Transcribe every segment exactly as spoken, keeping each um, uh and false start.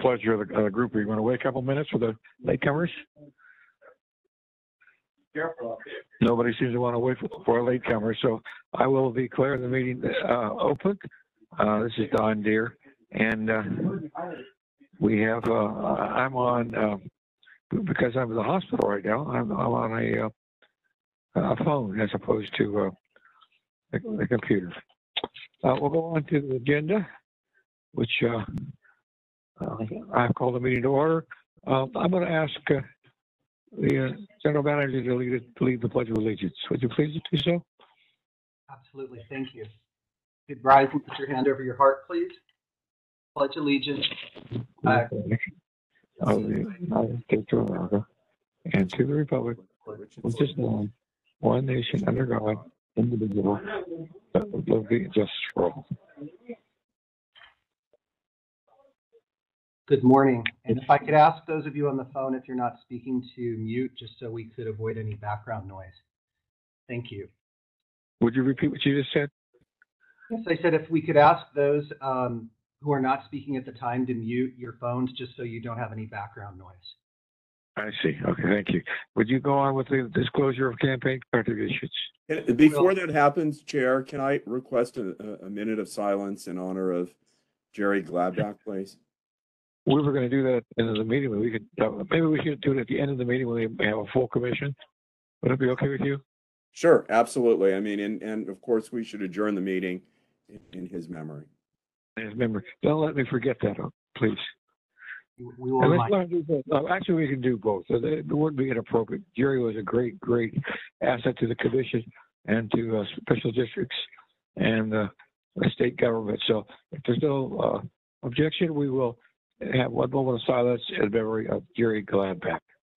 pleasure of the, of the group. Are you going to wait a couple minutes for the latecomers? Nobody seems to want to wait for, for a latecomer, so I will declare the meeting uh, open. Uh, this is Don Deere, and uh, we have, uh, I'm on, uh, because I'm in the hospital right now, I'm, I'm on a, uh, a phone as opposed to uh, the, the computer. Uh, we'll go on to the agenda, which uh, uh, I've called the meeting to order. Uh, I'm going to ask uh, the uh, General Manager to lead, to lead the Pledge of Allegiance. Would you please do so? Absolutely. Thank you. Good rise and put your hand over your heart, please. Pledge allegiance. I of the United States of America and to the Republic, which is one, one nation under God, indivisible, with liberty and justice for all. Good morning. And if I could ask those of you on the phone, if you're not speaking, to mute, just so we could avoid any background noise. Thank you. Would you repeat what you just said? Yes, I said if we could ask those um, who are not speaking at the time to mute your phones, just so you don't have any background noise. I see. Okay, thank you. Would you go on with the disclosure of campaign contributions? Before that happens, Chair, can I request a, a minute of silence in honor of Jerry Gladbach, please? We were going to do that at the end of the meeting, but we could, uh, maybe we should do it at the end of the meeting when we have a full commission. Would it be okay with you? Sure, absolutely. I mean, and, and of course, we should adjourn the meeting in, in his memory. In his memory. Don't let me forget that, please. We will. And let's learn to do both. Uh, actually, we can do both. So it wouldn't be inappropriate. Jerry was a great, great asset to the commission and to uh, special districts and uh, the state government. So if there's no uh, objection, we will have one moment of silence in memory of Jerry Gladbach.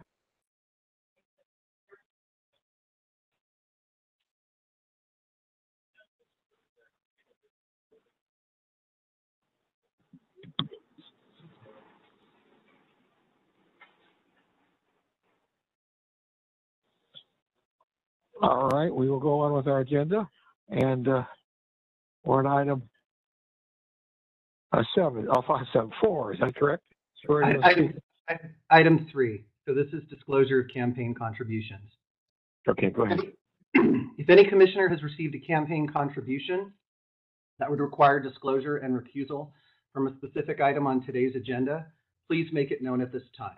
All right, we will go on with our agenda, and uh, we're on item uh, seven, oh, five, seven, four. Is that correct? Item, item three. So this is disclosure of campaign contributions. Okay, go ahead. If any commissioner has received a campaign contribution that would require disclosure and recusal from a specific item on today's agenda, please make it known at this time.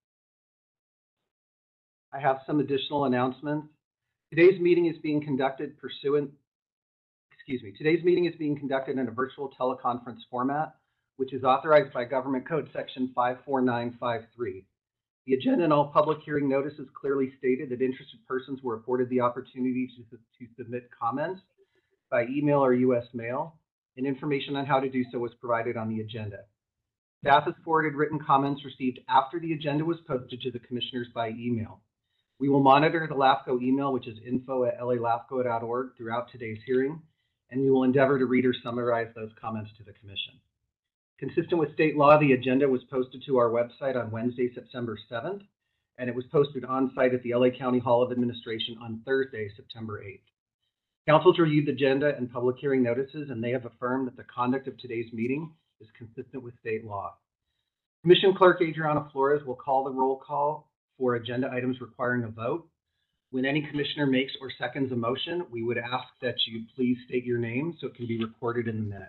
I have some additional announcements. Today's meeting is being conducted pursuant, excuse me, today's meeting is being conducted in a virtual teleconference format, which is authorized by Government Code Section five four nine five three. The agenda and all public hearing notices clearly stated that interested persons were afforded the opportunity to, to submit comments by email or U S mail, and information on how to do so was provided on the agenda. Staff has forwarded written comments received after the agenda was posted to the commissioners by email. We will monitor the LAFCO email, which is info at l a lafco dot org, throughout today's hearing, and we will endeavor to read or summarize those comments to the commission. Consistent with state law, the agenda was posted to our website on Wednesday, September seventh, and it was posted on site at the L A County Hall of Administration on Thursday, September eighth. Council's reviewed the agenda and public hearing notices, and they have affirmed that the conduct of today's meeting is consistent with state law. Commission Clerk Adriana Flores will call the roll call for agenda items requiring a vote. When any commissioner makes or seconds a motion, we would ask that you please state your name so it can be recorded in the minutes.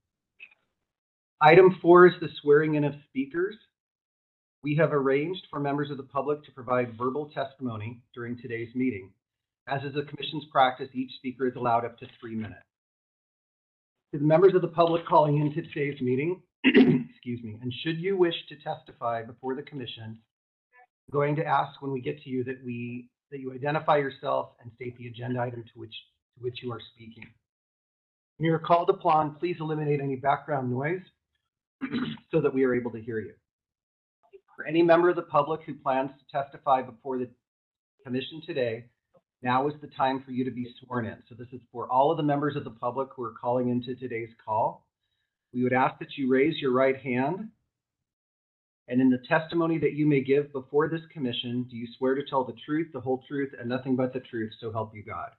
Item four is the swearing in of speakers. We have arranged for members of the public to provide verbal testimony during today's meeting. As is the commission's practice, each speaker is allowed up to three minutes. To the members of the public calling into today's meeting, excuse me, and should you wish to testify before the commission, I'm going to ask when we get to you that we that you identify yourself and state the agenda item to which to which you are speaking. When you are called upon, please eliminate any background noise so that we are able to hear you. For any member of the public who plans to testify before the commission today, now is the time for you to be sworn in. So this is for all of the members of the public who are calling into today's call. We would ask that you raise your right hand. And in the testimony that you may give before this commission, do you swear to tell the truth, the whole truth, and nothing but the truth, so help you God?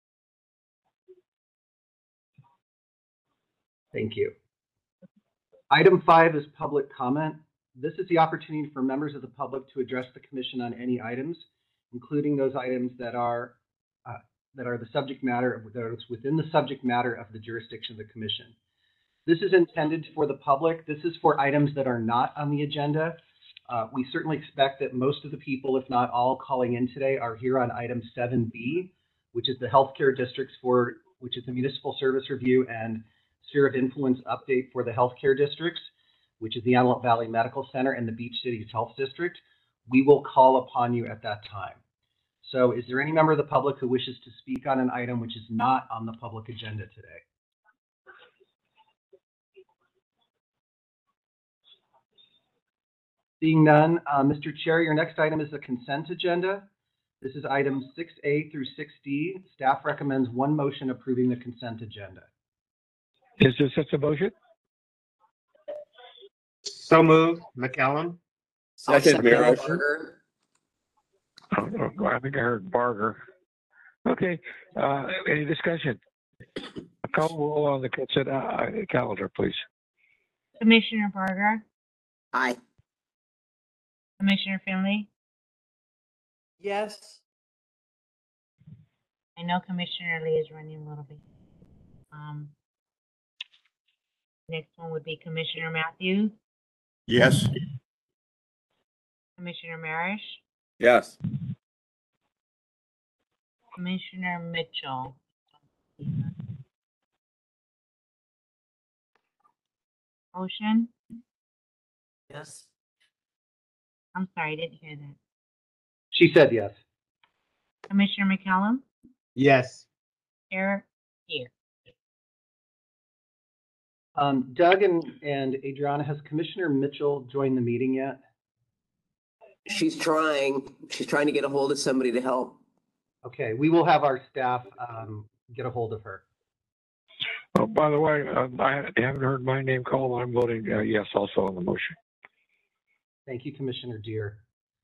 Thank you. Item five is public comment. This is the opportunity for members of the public to address the commission on any items, including those items that are uh, that are the subject matter that are within the subject matter of the jurisdiction of the commission. This is intended for the public. This is for items that are not on the agenda. Uh, we certainly expect that most of the people, if not all, calling in today are here on item seven B, which is the healthcare districts for, which is the municipal service review and sphere of influence update for the healthcare districts, which is the Antelope Valley Medical Center and the Beach Cities Health District. We will call upon you at that time. So is there any member of the public who wishes to speak on an item which is not on the public agenda today? Seeing none, uh, Mister Chair, your next item is the consent agenda. This is items six A through six D. Staff recommends one motion approving the consent agenda. Is there such a motion? So moved, McCallum. I'll Second, Marish. Barger. Oh, oh, I think I heard Barger. Okay, uh, any discussion? Call the roll on the consent uh, calendar, please. Commissioner Barger, Aye. Commissioner Finley. Yes. I know Commissioner Lee is running a little bit. Um, next one would be Commissioner Matthews, Yes. Commissioner Marish, Yes. Commissioner Mitchell. Ocean, Yes. I'm sorry, I didn't hear that. She said yes. Commissioner McCallum, Yes. Chair, here. Um, Doug and, and Adriana, has Commissioner Mitchell joined the meeting yet? She's trying. She's trying to get a hold of somebody to help. Okay, we will have our staff um, get a hold of her. Oh, by the way, uh, I haven't heard my name called. I'm voting uh, yes also on the motion. Thank you, Commissioner Deere.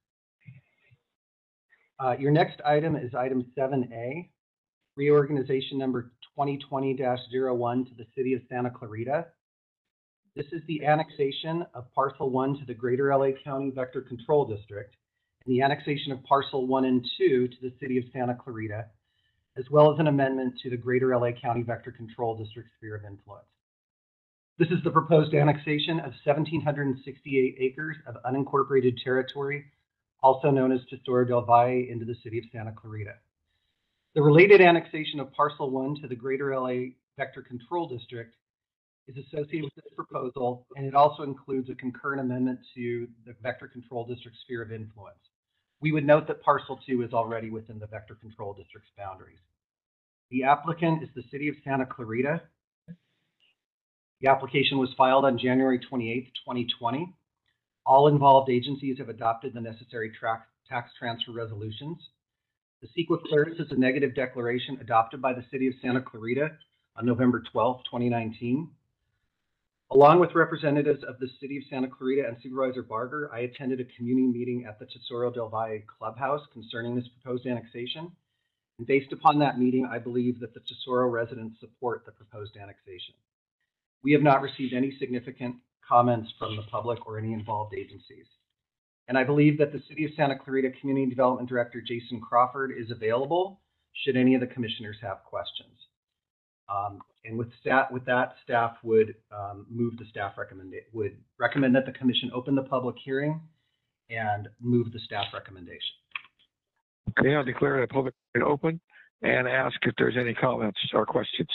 Uh, your next item is item seven A, reorganization number twenty twenty dash zero one to the City of Santa Clarita. This is the annexation of parcel one to the Greater L A County Vector Control District and the annexation of parcel one and two to the City of Santa Clarita, as well as an amendment to the Greater L A County Vector Control District sphere of influence. This is the proposed annexation of one thousand seven hundred sixty-eight acres of unincorporated territory, also known as Tesoro del Valle, into the City of Santa Clarita. The related annexation of parcel one to the Greater L A Vector Control District is associated with this proposal, and it also includes a concurrent amendment to the Vector Control District sphere of influence. We would note that parcel two is already within the Vector Control District's boundaries. The applicant is the City of Santa Clarita. The application was filed on January twenty-eighth, twenty twenty. All involved agencies have adopted the necessary tra- tax transfer resolutions. The CEQA clearance is a negative declaration adopted by the City of Santa Clarita on November twelfth, twenty nineteen. Along with representatives of the City of Santa Clarita and Supervisor Barger, I attended a community meeting at the Tesoro del Valle Clubhouse concerning this proposed annexation. And based upon that meeting, I believe that the Tesoro residents support the proposed annexation. We have not received any significant comments from the public or any involved agencies. And I believe that the City of Santa Clarita Community Development Director, Jason Crawford, is available should any of the commissioners have questions. Um, and with, stat, with that, staff would um, move the staff recommend would recommend that the commission open the public hearing and move the staff recommendation. Okay, I'll declare the public hearing open and ask if there's any comments or questions.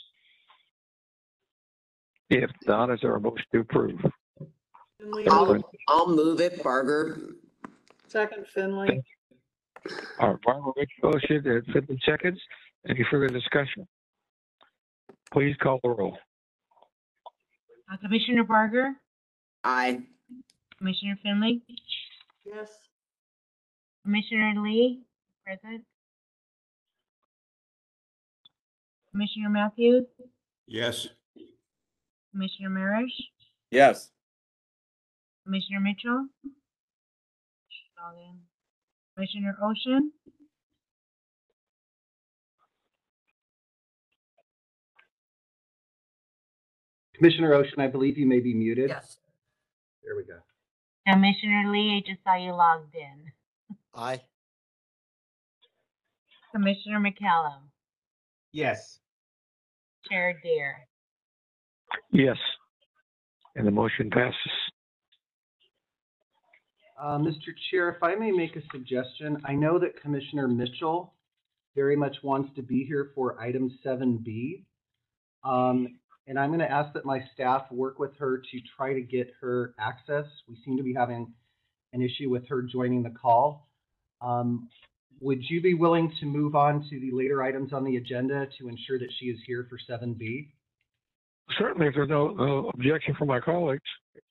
If not, is there a motion to approve? Finley. I'll, I'll move it, Barger. Second, Finley. All right, Barbara makes a motion and fifteen seconds. Any further discussion? Please call the roll. Uh, Commissioner Barger, Aye. Commissioner Finley, Yes. Commissioner Lee, present. Commissioner Matthews, Yes. Commissioner Marish, Yes. Commissioner Mitchell, Commissioner Ocean, Commissioner Ocean, I believe you may be muted. Yes. There we go. Commissioner Lee, I just saw you logged in. Aye. Commissioner McCallum, Yes. Chair Deere. Yes. And the motion passes. Uh, Mister Chair, if I may make a suggestion, I know that Commissioner Mitchell very much wants to be here for item seven B. Um, and I'm going to ask that my staff work with her to try to get her access. We seem to be having an issue with her joining the call. Um, would you be willing to move on to the later items on the agenda to ensure that she is here for seven B? Certainly, if there's no, no objection from my colleagues.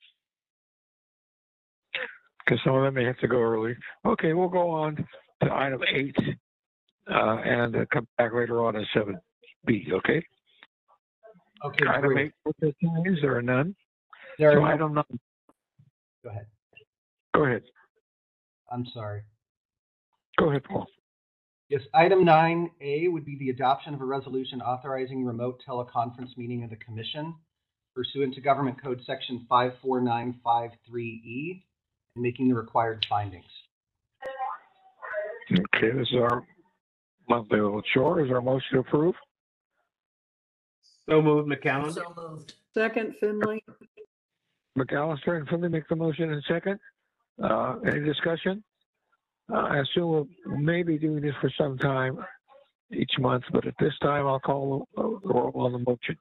Because some of them may have to go early. Okay, we'll go on to item eight uh, and uh, come back later on at seven B, okay? Okay, Item great. eight, is there are none? There So are no- item nine, Go ahead. go ahead. I'm sorry. Go ahead, Paul. Yes, item nine A would be the adoption of a resolution authorizing remote teleconference meeting of the commission pursuant to Government Code Section five four nine five three E and making the required findings. Okay, this is our monthly little chore. Is our motion to approve? So moved, McCallum. So moved. Second, Finley. McAllister and Finley make the motion in second. Uh, any discussion? Uh, I assume we'll maybe doing this for some time each month, but at this time I'll call the roll on the motion.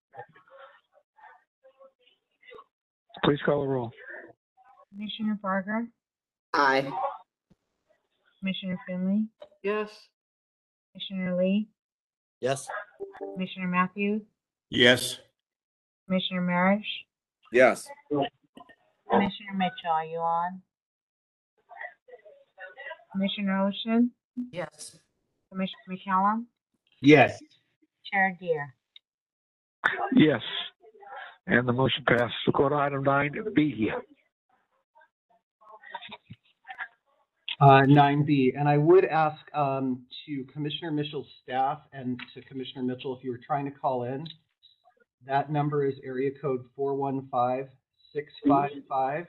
Please call the roll. Commissioner Barger, Aye. Commissioner Finley, Yes. Commissioner Lee, Yes. Commissioner Matthews, Yes. Commissioner Marish, Yes. Commissioner Mitchell, are you on? Commissioner Ocean, Yes. Commissioner McCallum, Yes. Chair Deere. Yes. And the motion passes. We'll go to item nine B here. Uh, nine B, and I would ask um, to Commissioner Mitchell's staff and to Commissioner Mitchell, if you were trying to call in, that number is area code four one five, six five five,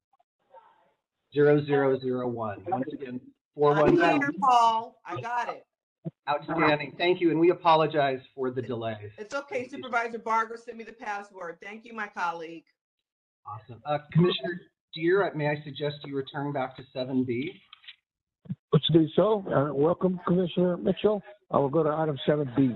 zero zero zero one. Once again, four one five. I'm here, Paul. I got it. Outstanding. Thank you, and we apologize for the delay. It's okay. Supervisor Barger sent me the password. Thank you, my colleague. Awesome. Uh, Commissioner Deere, may I suggest you return back to seven B? Let's do so. Uh, welcome, Commissioner Mitchell. I will go to item seven B.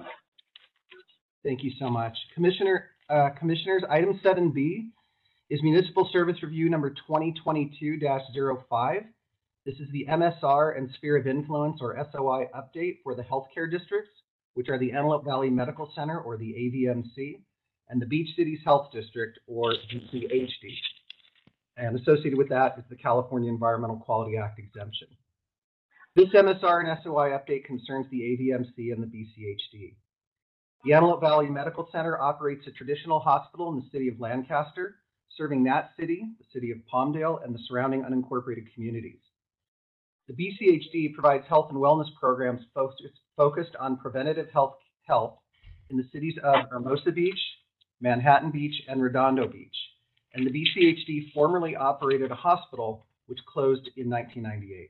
Thank you so much. Commissioner, uh, Commissioners, item seven B is Municipal Service Review number twenty twenty-two dash zero five. This is the M S R and Sphere of Influence, or S O I, update for the healthcare districts, which are the Antelope Valley Medical Center, or the A V M C, and the Beach Cities Health District, or B C H D. And associated with that is the California Environmental Quality Act exemption. This M S R and S O I update concerns the A V M C and the B C H D. The Antelope Valley Medical Center operates a traditional hospital in the city of Lancaster, serving that city, the city of Palmdale, and the surrounding unincorporated communities. The B C H D provides health and wellness programs focused, focused on preventative health, health in the cities of Hermosa Beach, Manhattan Beach, and Redondo Beach. And the B C H D formerly operated a hospital which closed in nineteen ninety-eight.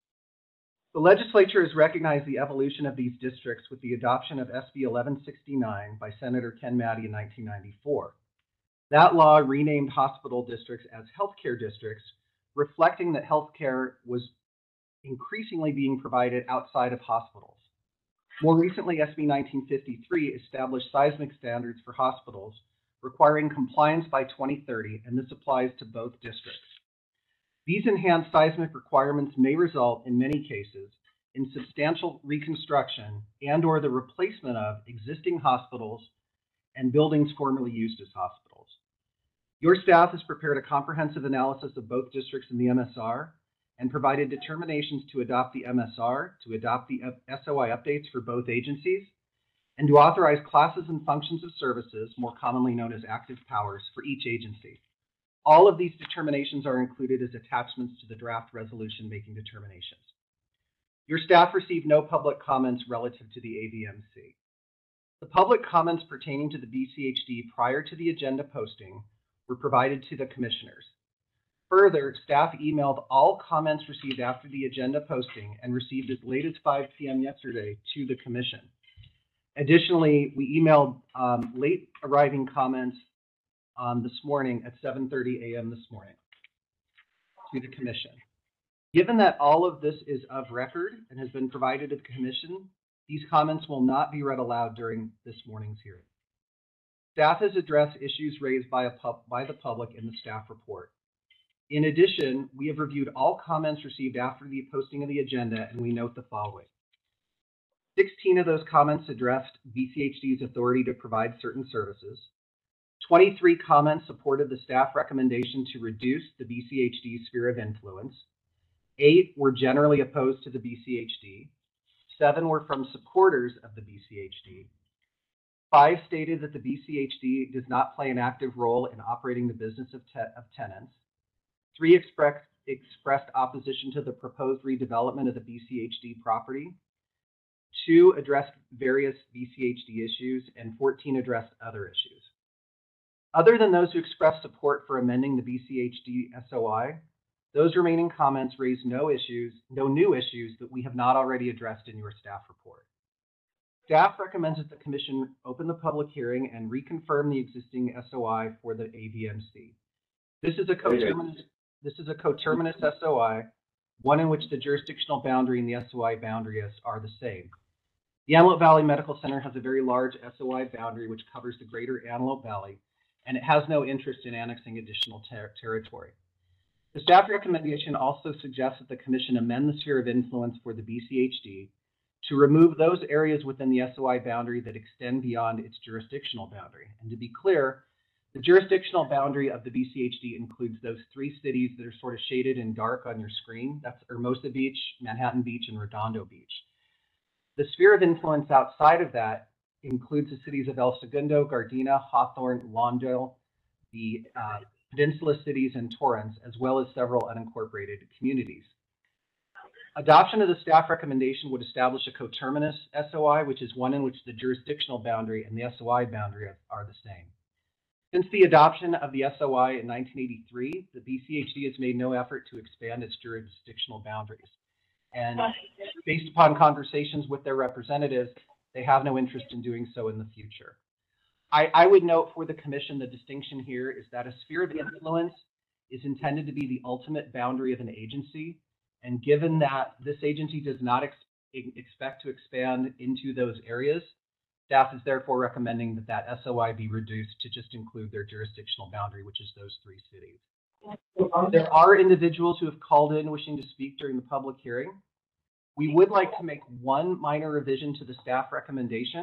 The legislature has recognized the evolution of these districts with the adoption of S B eleven sixty-nine by Senator Ken Maddy in nineteen ninety-four. That law renamed hospital districts as healthcare districts, reflecting that healthcare was increasingly being provided outside of hospitals. More recently, S B nineteen fifty-three established seismic standards for hospitals, requiring compliance by twenty thirty, and this applies to both districts. These enhanced seismic requirements may result, in many cases, in substantial reconstruction and or the replacement of existing hospitals and buildings formerly used as hospitals. Your staff has prepared a comprehensive analysis of both districts in the M S R and provided determinations to adopt the M S R, to adopt the S O I updates for both agencies, and to authorize classes and functions of services, more commonly known as active powers, for each agency. All of these determinations are included as attachments to the draft resolution making determinations. Your staff received no public comments relative to the A V M C. The public comments pertaining to the B C H D prior to the agenda posting were provided to the commissioners. Further, staff emailed all comments received after the agenda posting and received as late as five p m yesterday to the commission. Additionally, we emailed um, late arriving comments um, this morning at seven thirty a m this morning to the commission. Given that all of this is of record and has been provided to the commission, these comments will not be read aloud during this morning's hearing. Staff has addressed issues raised by, a pub, by the public in the staff report. In addition, we have reviewed all comments received after the posting of the agenda, and we note the following. sixteen of those comments addressed B C H D's authority to provide certain services. twenty-three comments supported the staff recommendation to reduce the B C H D sphere of influence. Eight were generally opposed to the B C H D. Seven were from supporters of the B C H D. Five stated that the B C H D does not play an active role in operating the business of, te of tenants. Three expressed, expressed opposition to the proposed redevelopment of the B C H D property. Two addressed various B C H D issues, and fourteen addressed other issues. Other than those who expressed support for amending the B C H D S O I, those remaining comments raised no issues, no new issues that we have not already addressed in your staff report. Staff recommends that the commission open the public hearing and reconfirm the existing S O I for the A V M C. This is a coterminous, this is a coterminous S O I, one in which the jurisdictional boundary and the S O I boundary are the same. The Antelope Valley Medical Center has a very large S O I boundary which covers the greater Antelope Valley, and it has no interest in annexing additional ter territory. The staff recommendation also suggests that the commission amend the sphere of influence for the B C H D to remove those areas within the S O I boundary that extend beyond its jurisdictional boundary. And to be clear, the jurisdictional boundary of the B C H D includes those three cities that are sort of shaded in dark on your screen. That's Hermosa Beach, Manhattan Beach, and Redondo Beach. The sphere of influence outside of that includes the cities of El Segundo, Gardena, Hawthorne, Lawndale, the uh, Peninsula cities, and Torrance, as well as several unincorporated communities. Adoption of the staff recommendation would establish a coterminous S O I, which is one in which the jurisdictional boundary and the S O I boundary are, are the same. Since the adoption of the S O I in nineteen eighty-three, the B C H D has made no effort to expand its jurisdictional boundaries. And based upon conversations with their representatives, they have no interest in doing so in the future. I, I would note for the commission, the distinction here is that a sphere of influence is intended to be the ultimate boundary of an agency. And given that this agency does not ex expect to expand into those areas, staff is therefore recommending that that S O I be reduced to just include their jurisdictional boundary, which is those three cities. There are individuals who have called in wishing to speak during the public hearing. We would like to make one minor revision to the staff recommendation,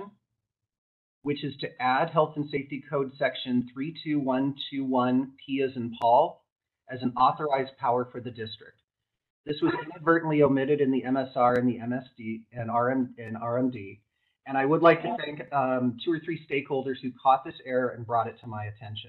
which is to add Health and Safety Code section three two one two one P as in Paul as an authorized power for the district. This was inadvertently omitted in the M S R and the M S D and R M and R M D. And I would like to thank um, two or three stakeholders who caught this error and brought it to my attention.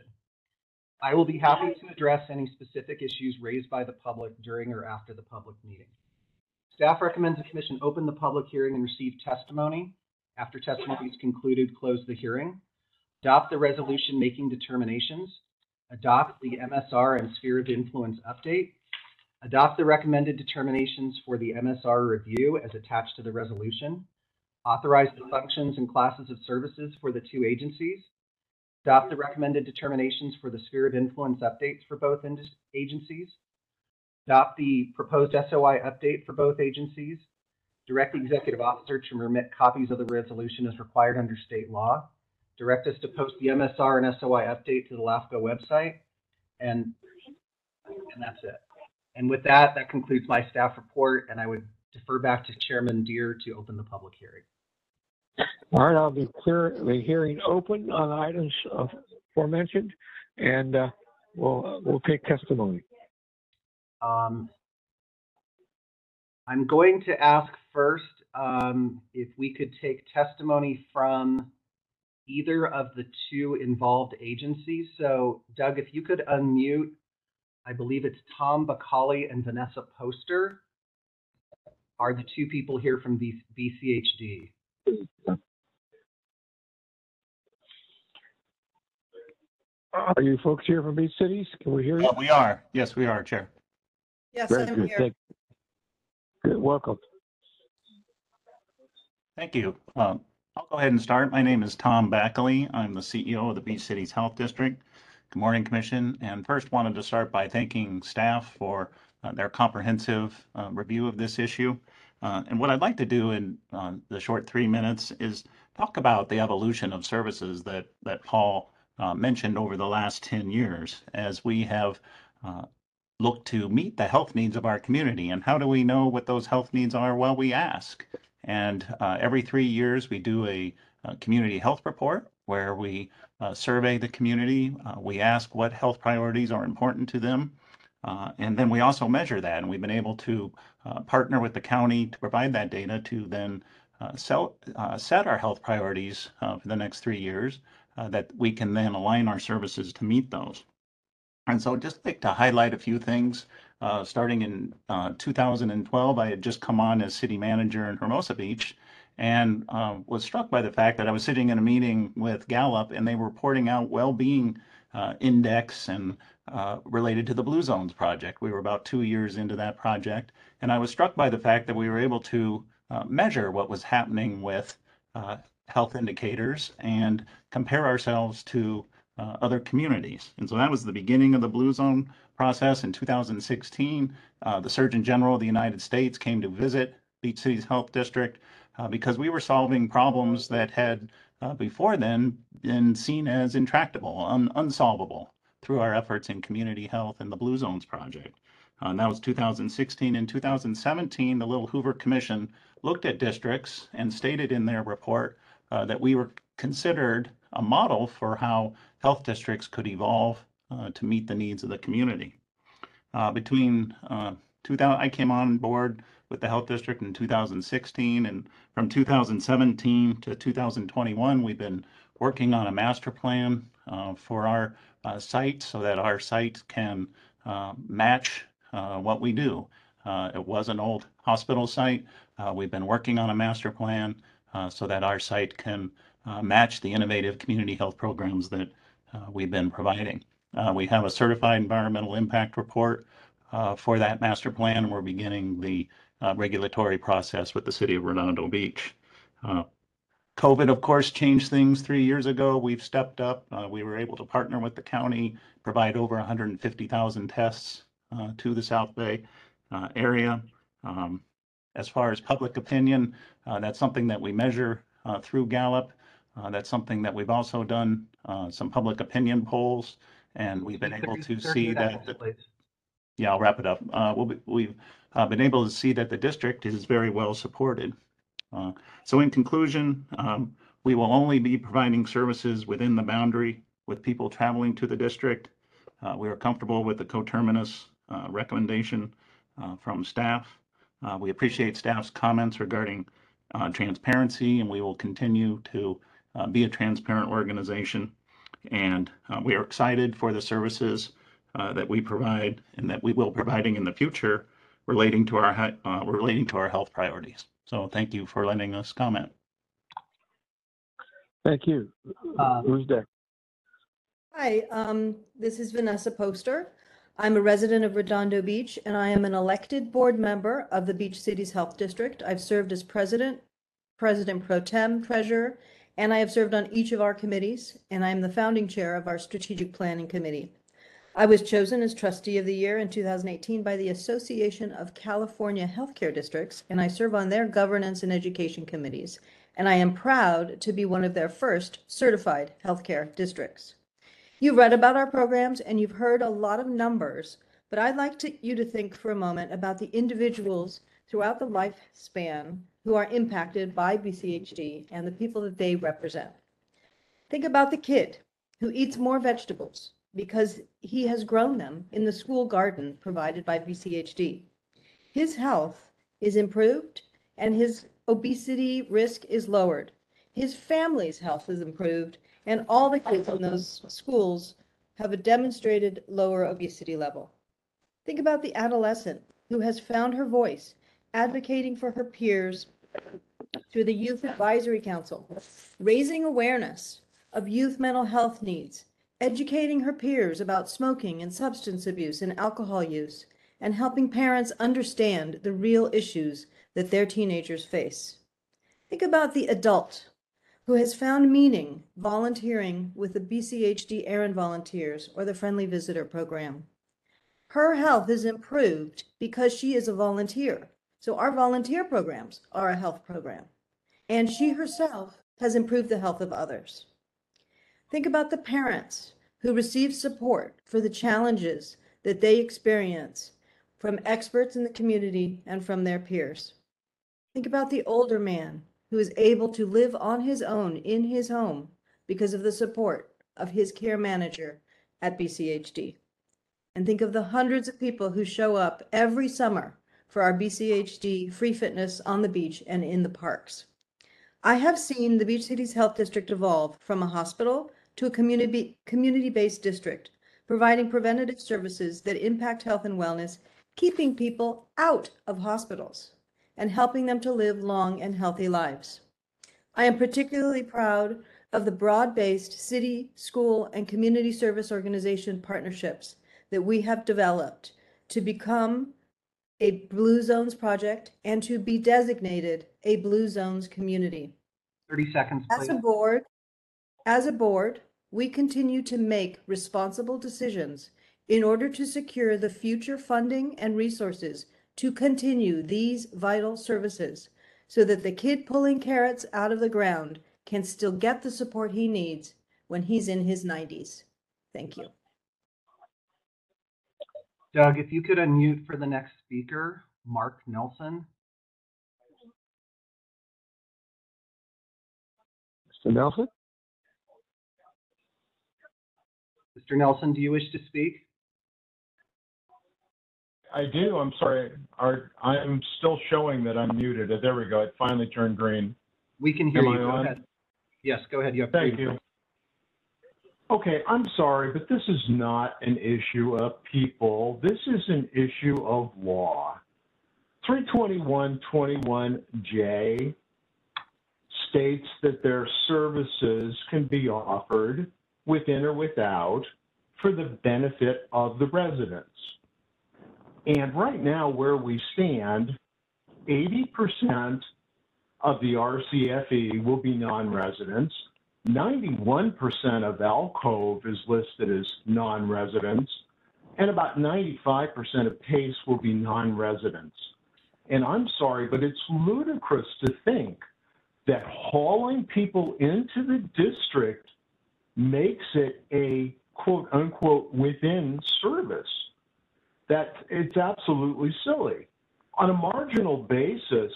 I will be happy to address any specific issues raised by the public during or after the public meeting. Staff recommends the commission open the public hearing and receive testimony. After testimony is concluded, close the hearing. Adopt the resolution making determinations. Adopt the M S R and sphere of influence update. Adopt the recommended determinations for the M S R review as attached to the resolution. Authorize the functions and classes of services for the two agencies. Adopt the recommended determinations for the sphere of influence updates for both agencies. Adopt the proposed S O I update for both agencies. Direct the executive officer to remit copies of the resolution as required under state law. Direct us to post the M S R and S O I update to the LAFCO website. And, and that's it. And with that, that concludes my staff report, and I would defer back to Chairman Deere to open the public hearing. All right, I'll be clear the hearing open on items uh, aforementioned, and uh, we'll we'll take testimony. Um, I'm going to ask first um, if we could take testimony from either of the two involved agencies. So, Doug, if you could unmute, I believe it's Tom Bacali and Vanessa Poster are the two people here from B C H D. Are you folks here from Beach Cities? Can we hear you? Uh, we are. Yes, we are, Chair. Yes, Very I'm good. here. Thank- Good. Welcome. Thank you. Um, I'll go ahead and start. My name is Tom Backley. I'm the C E O of the Beach Cities Health District. Good morning, Commission. And first wanted to start by thanking staff for uh, their comprehensive uh, review of this issue. Uh, and what I'd like to do in uh, the short three minutes is talk about the evolution of services that, that Paul uh, mentioned over the last ten years as we have uh, look to meet the health needs of our community. And how do we know what those health needs are? Well, we ask. And uh, every three years, we do a, a community health report where we uh, survey the community. Uh, we ask what health priorities are important to them. Uh, and then we also measure that. And we've been able to uh, partner with the county to provide that data to then uh, sell, uh, set our health priorities uh, for the next three years uh, that we can then align our services to meet those. And so just like to highlight a few things, uh, starting in uh, two thousand twelve, I had just come on as city manager in Hermosa Beach and uh, was struck by the fact that I was sitting in a meeting with Gallup and they were reporting out well-being uh, index and uh, related to the Blue Zones project. We were about two years into that project. And I was struck by the fact that we were able to uh, measure what was happening with uh, health indicators and compare ourselves to Uh, other communities. And so that was the beginning of the Blue Zone process. In two thousand sixteen, uh, the Surgeon General of the United States came to visit Beach Cities Health District uh, because we were solving problems that had uh, before then been seen as intractable, un unsolvable through our efforts in community health and the Blue Zones project. Uh, and that was two thousand sixteen. In two thousand seventeen, the Little Hoover Commission looked at districts and stated in their report uh, that we were considered a model for how health districts could evolve uh, to meet the needs of the community. Uh, between uh, two thousand, I came on board with the health district in two thousand sixteen, and from two thousand seventeen to two thousand twenty-one, we've been working on a master plan uh, for our uh, site so that our site can uh, match uh, what we do. Uh, it was an old hospital site. Uh, we've been working on a master plan uh, so that our site can uh, match the innovative community health programs that uh, we've been providing. Uh, we have a certified environmental impact report uh, for that master plan, and we're beginning the uh, regulatory process with the city of Redondo Beach. Uh, COVID, of course, changed things three years ago. We've stepped up. Uh, we were able to partner with the county, provide over one hundred fifty thousand tests uh, to the South Bay uh, area. Um, as far as public opinion, uh, that's something that we measure uh, through Gallup. Uh, that's something that we've also done uh, some public opinion polls, and we've been able to see that. The, yeah, I'll wrap it up. Uh, we'll be, we've uh, been able to see that the district is very well supported. Uh, so in conclusion, um, we will only be providing services within the boundary with people traveling to the district. Uh, we are comfortable with the coterminus uh, recommendation uh, from staff. Uh, we appreciate staff's comments regarding uh, transparency, and we will continue to uh, be a transparent organization. And uh, we are excited for the services uh, that we provide and that we will be providing in the future relating to our uh, relating to our health priorities. So thank you for letting us comment. Thank you. Uh, Who's next? Hi, um, this is Vanessa Poster. I'm a resident of Redondo Beach, and I am an elected board member of the Beach Cities Health District. I've served as president, president pro tem, treasurer, and I have served on each of our committees, and I am the founding chair of our strategic planning committee. I was chosen as trustee of the year in two thousand eighteen by the Association of California Healthcare Districts, and I serve on their governance and education committees, and I am proud to be one of their first certified healthcare districts. You've read about our programs and you've heard a lot of numbers, but I'd like to, you to think for a moment about the individuals throughout the lifespan who are impacted by B C H D and the people that they represent. Think about the kid who eats more vegetables because he has grown them in the school garden provided by B C H D. His health is improved and his obesity risk is lowered. His family's health is improved, and all the kids in those schools have a demonstrated lower obesity level. Think about the adolescent who has found her voice, advocating for her peers through the Youth Advisory Council, raising awareness of youth mental health needs, educating her peers about smoking and substance abuse and alcohol use, and helping parents understand the real issues that their teenagers face. Think about the adult who has found meaning volunteering with the B C H D Errand Volunteers or the Friendly Visitor Program. Her health is improved because she is a volunteer. So our volunteer programs are a health program. And she herself has improved the health of others. Think about the parents who receive support for the challenges that they experience from experts in the community and from their peers. Think about the older man who is able to live on his own in his home because of the support of his care manager at B C H D. And think of the hundreds of people who show up every summer for our B C H D free fitness on the beach and in the parks. I have seen the Beach Cities Health District evolve from a hospital to a community, community-based district, providing preventative services that impact health and wellness, keeping people out of hospitals and helping them to live long and healthy lives. I am particularly proud of the broad-based city, school, and community service organization partnerships that we have developed to become a Blue Zones project and to be designated a Blue Zones community. thirty seconds, As please. a board, as a board, we continue to make responsible decisions in order to secure the future funding and resources to continue these vital services so that the kid pulling carrots out of the ground can still get the support he needs when he's in his nineties. Thank you. Doug, if you could unmute for the next speaker, Mark Nelson. Mister Nelson? Mister Nelson, do you wish to speak? I do. I'm sorry. Are, I'm still showing that I'm muted. There we go. It finally turned green. We can hear Am you. I Go on? ahead. Yes, go ahead. You have Thank three you. Okay, I'm sorry, but this is not an issue of people. This is an issue of law. three twenty-one twenty-one J states that their services can be offered within or without for the benefit of the residents. And right now, where we stand, eighty percent of the R C F E will be non-residents. ninety-one percent of Alcove is listed as non-residents, and about ninety-five percent of PACE will be non-residents. And I'm sorry, but it's ludicrous to think that hauling people into the district makes it a quote unquote within service. That it's absolutely silly. On a marginal basis,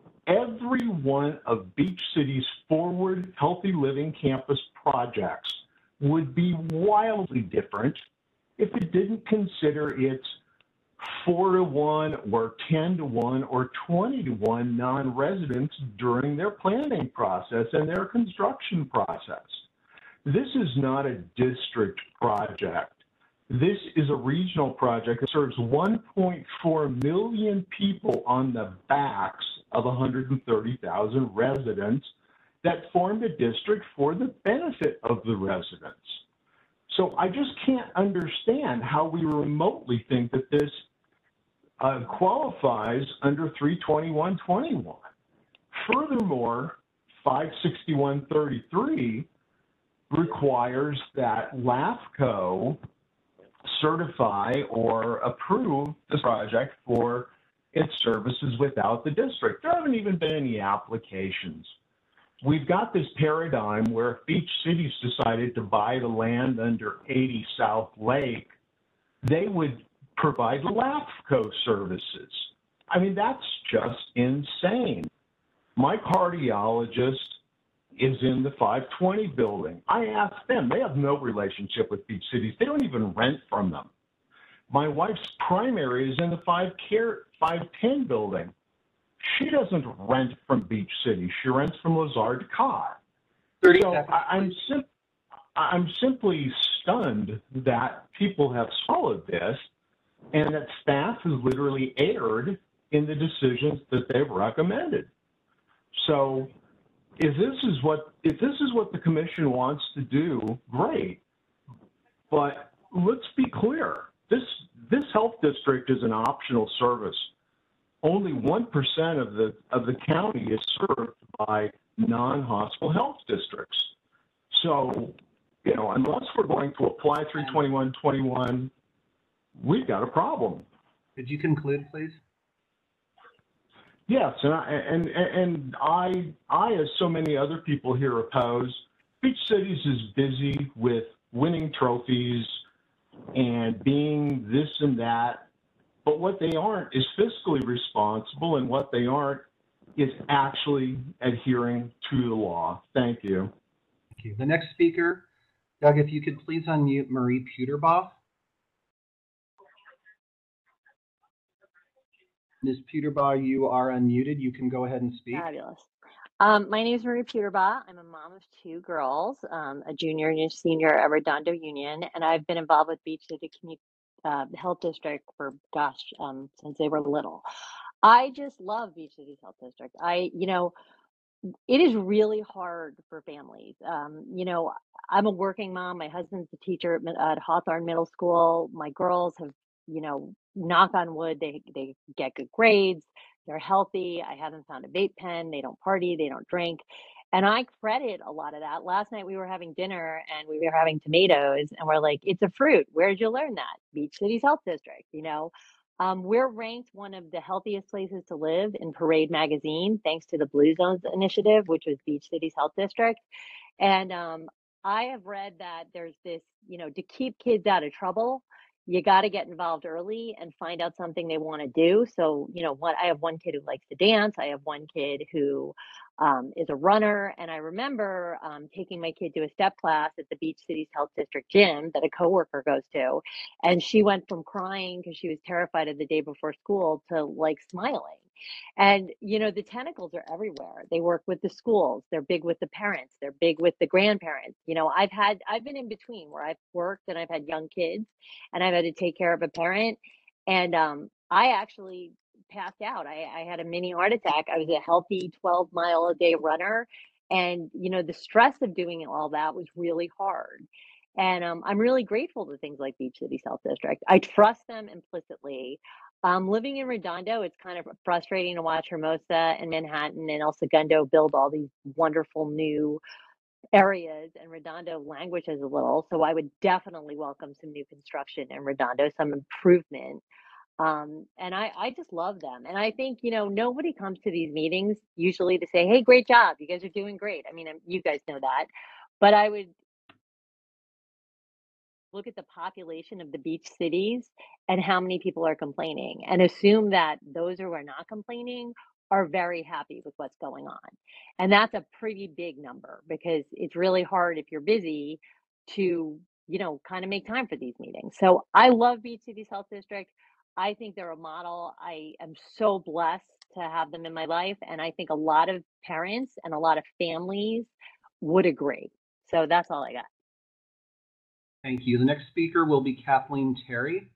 every one of Beach City's forward healthy living campus projects would be wildly different if it didn't consider its four to one or ten to one or twenty to one non-residents during their planning process and their construction process. This is not a district project. This is a regional project that serves one point four million people on the backs of one hundred thirty thousand residents that formed a district for the benefit of the residents. So I just can't understand how we remotely think that this uh, qualifies under three twenty-one twenty-one. Furthermore, five sixty-one thirty-three requires that LAFCO certify or approve this project for its services without the district. There haven't even been any applications. We've got this paradigm where if Beach Cities decided to buy the land under eighty South Lake, they would provide LAFCO services. I mean, that's just insane. My cardiologist is in the five twenty building. I asked them, they have no relationship with Beach Cities. They don't even rent from them. My wife's primary is in the five ten building. She doesn't rent from Beach City. She rents from Lazard Cott. thirty So seconds. I, I'm, sim I'm simply stunned that people have swallowed this and that staff has literally erred in the decisions that they've recommended. So if this is what if this is what the commission wants to do, great. But let's be clear, this, this health district is an optional service. Only one percent of the, of the county is served by non-hospital health districts. So, you know, unless we're going to apply three twenty-one twenty-one, we've got a problem. Could you conclude, please? Yes, and I, and, and I, I, as so many other people here oppose, Beach Cities is busy with winning trophies and being this and that, but what they aren't is fiscally responsible, and what they aren't is actually adhering to the law. Thank you. Thank you. The next speaker, Doug, if you could please unmute Marie Puterbaugh. Miz Puterbaugh, you are unmuted. You can go ahead and speak. Fabulous. Um, my name is Marie Puterbaugh. I'm a mom of two girls, um, a junior and a senior at Redondo Union, and I've been involved with Beach City Community uh, Health District for, gosh, um, since they were little. I just love Beach City's Health District. I, you know, it is really hard for families. Um, you know, I'm a working mom. My husband's a teacher at, at Hawthorne Middle School. My girls have, you know, knock on wood, they they get good grades. They're healthy. I haven't found a vape pen. They don't party. They don't drink. And I credit a lot of that. Last night we were having dinner and we were having tomatoes and we're like, it's a fruit. Where did you learn that? Beach City's Health District, you know? Um, we're ranked one of the healthiest places to live in Parade magazine, thanks to the Blue Zones initiative, which was Beach City's Health District. And um, I have read that there's this, you know, to keep kids out of trouble, you got to get involved early and find out something they want to do. So, you know, what I have one kid who likes to dance. I have one kid who um, is a runner. And I remember um, taking my kid to a step class at the Beach Cities Health District gym that a coworker goes to. And she went from crying because she was terrified of the day before school to like smiling. And, you know, the tentacles are everywhere. They work with the schools. They're big with the parents. They're big with the grandparents. You know, I've had, I've been in between where I've worked and I've had young kids and I've had to take care of a parent. And um, I actually passed out. I, I had a mini heart attack. I was a healthy twelve mile a day runner. And, you know, the stress of doing all that was really hard. And um, I'm really grateful to things like Beach Cities Health District. I trust them implicitly. Um, living in Redondo, it's kind of frustrating to watch Hermosa and Manhattan and El Segundo build all these wonderful new areas, and Redondo languishes a little. So I would definitely welcome some new construction in Redondo, some improvement. Um, and I, I just love them. And I think, you know, nobody comes to these meetings usually to say, hey, great job. You guys are doing great. I mean, you guys know that. But I would look at the population of the beach cities and how many people are complaining and assume that those who are not complaining are very happy with what's going on. And that's a pretty big number because it's really hard if you're busy to, you know, kind of make time for these meetings. So I love Beach Cities Health District. I think they're a model. I am so blessed to have them in my life. And I think a lot of parents and a lot of families would agree. So that's all I got. Thank you. The next speaker will be Kathleen Terry.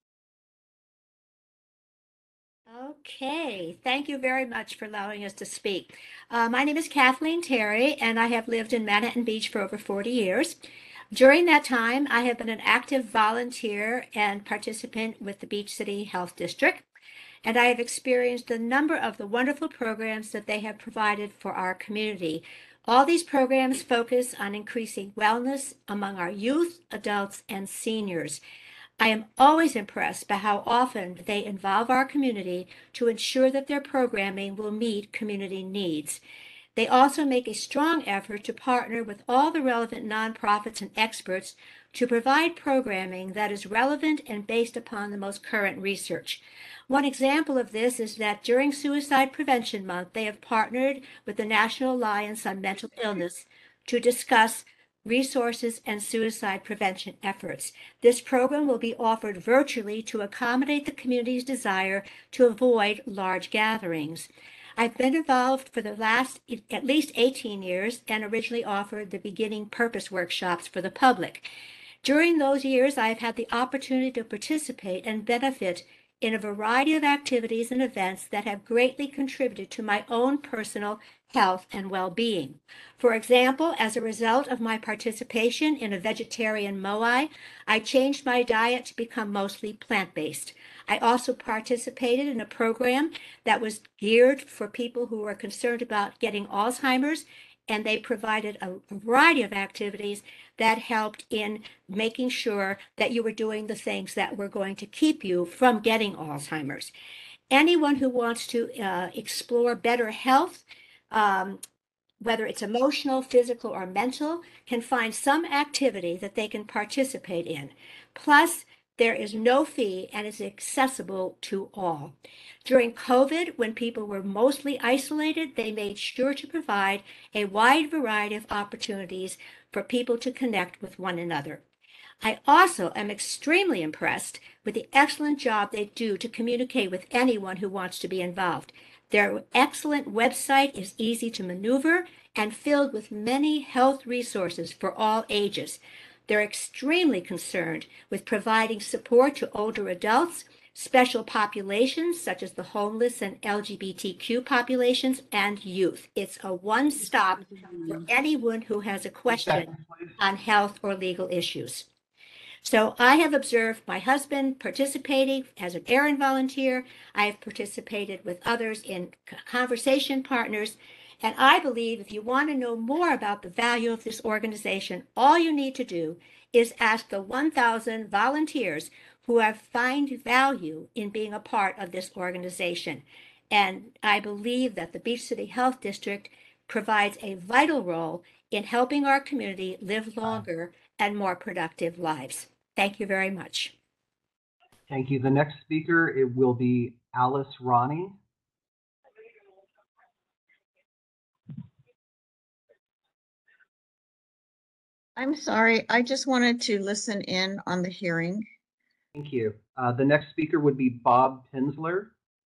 Okay, thank you very much for allowing us to speak. Uh, my name is Kathleen Terry, and I have lived in Manhattan Beach for over forty years. During that time, I have been an active volunteer and participant with the Beach City Health District, and I have experienced a number of the wonderful programs that they have provided for our community. All these programs focus on increasing wellness among our youth, adults, and seniors. I am always impressed by how often they involve our community to ensure that their programming will meet community needs. They also make a strong effort to partner with all the relevant nonprofits and experts to provide programming that is relevant and based upon the most current research. One example of this is that during Suicide Prevention Month, they have partnered with the National Alliance on Mental Illness to discuss resources and suicide prevention efforts. This program will be offered virtually to accommodate the community's desire to avoid large gatherings. I've been involved for the last at least eighteen years and originally offered the beginning purpose workshops for the public. During those years, I've had the opportunity to participate and benefit in a variety of activities and events that have greatly contributed to my own personal health and well-being. For example, as a result of my participation in a vegetarian moai, I changed my diet to become mostly plant-based. I also participated in a program that was geared for people who were concerned about getting Alzheimer's, and they provided a variety of activities that helped in making sure that you were doing the things that were going to keep you from getting Alzheimer's. Anyone who wants to uh, explore better health, um, whether it's emotional, physical, or mental, can find some activity that they can participate in. Plus, there is no fee and is accessible to all. During COVID, when people were mostly isolated, they made sure to provide a wide variety of opportunities for people to connect with one another. I also am extremely impressed with the excellent job they do to communicate with anyone who wants to be involved. Their excellent website is easy to maneuver and filled with many health resources for all ages. They're extremely concerned with providing support to older adults, special populations such as the homeless and L G B T Q populations, and youth. It's a one-stop for anyone who has a question on health or legal issues. So I have observed my husband participating as an errand volunteer. I have participated with others in conversation partners. And I believe if you want to know more about the value of this organization, all you need to do is ask the one thousand volunteers who have find value in being a part of this organization. And I believe that the Beach City Health District provides a vital role in helping our community live longer and more productive lives. Thank you very much. Thank you. The next speaker, it will be Alice Ronnie. I'm sorry, I just wanted to listen in on the hearing. Thank you. Uh, the next speaker would be Bob Pinsler.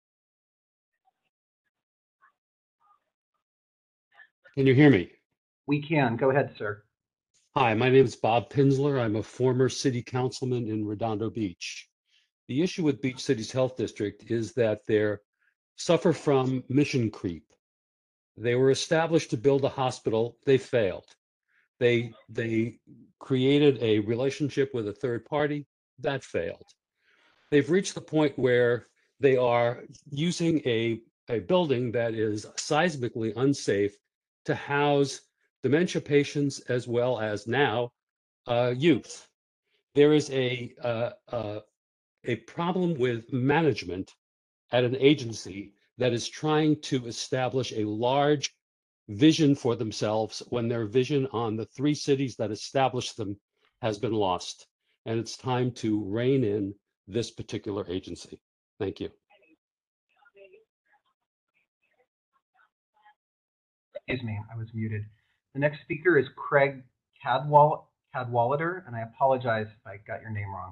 Can you hear me? We can. Go ahead, sir. Hi, my name is Bob Pinsler. I'm a former city councilman in Redondo Beach. The issue with Beach City's Health District is that they suffer from mission creep. They were established to build a hospital. They failed. They, they created a relationship with a third party. That failed. They've reached the point where they are using a, a building that is seismically unsafe to house dementia patients as well as now uh, youth. There is a, uh, uh, a problem with management at an agency that is trying to establish a large vision for themselves when their vision on the three cities that established them has been lost. And it's time to rein in this particular agency. Thank you. Excuse me, I was muted. The next speaker is Craig Cadwal Cadwallader, and I apologize if I got your name wrong.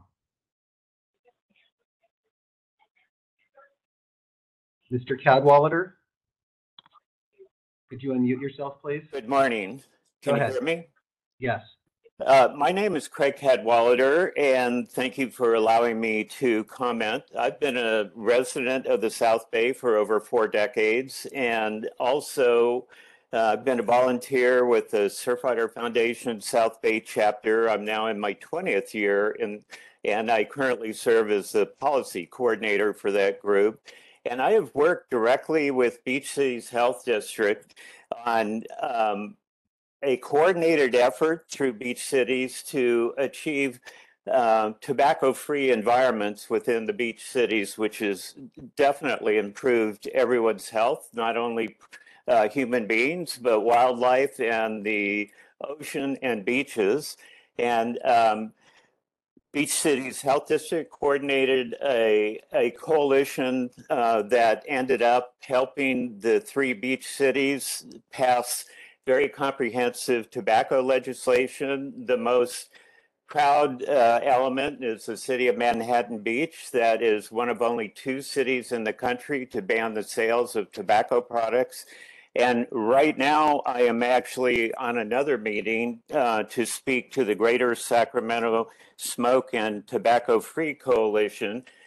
Mister Cadwallader, could you unmute yourself, please? Good morning. Go Can you ahead. hear me? Yes. Uh, my name is Craig Cadwallader, and thank you for allowing me to comment. I've been a resident of the South Bay for over four decades, and also uh, I've been a volunteer with the Surfrider Foundation South Bay chapter. I'm now in my twentieth year, in, and I currently serve as the policy coordinator for that group. And I have worked directly with Beach City's Health District on um, a coordinated effort through Beach Cities to achieve uh, tobacco-free environments within the beach cities, which has definitely improved everyone's health, not only uh, human beings, but wildlife and the ocean and beaches. And um, Beach Cities Health District coordinated a, a coalition uh, that ended up helping the three beach cities pass very comprehensive tobacco legislation. The most proud uh, element is the city of Manhattan Beach, that is one of only two cities in the country to ban the sales of tobacco products. And right now, I am actually on another meeting uh, to speak to the Greater Sacramento Smoke and Tobacco Free Coalition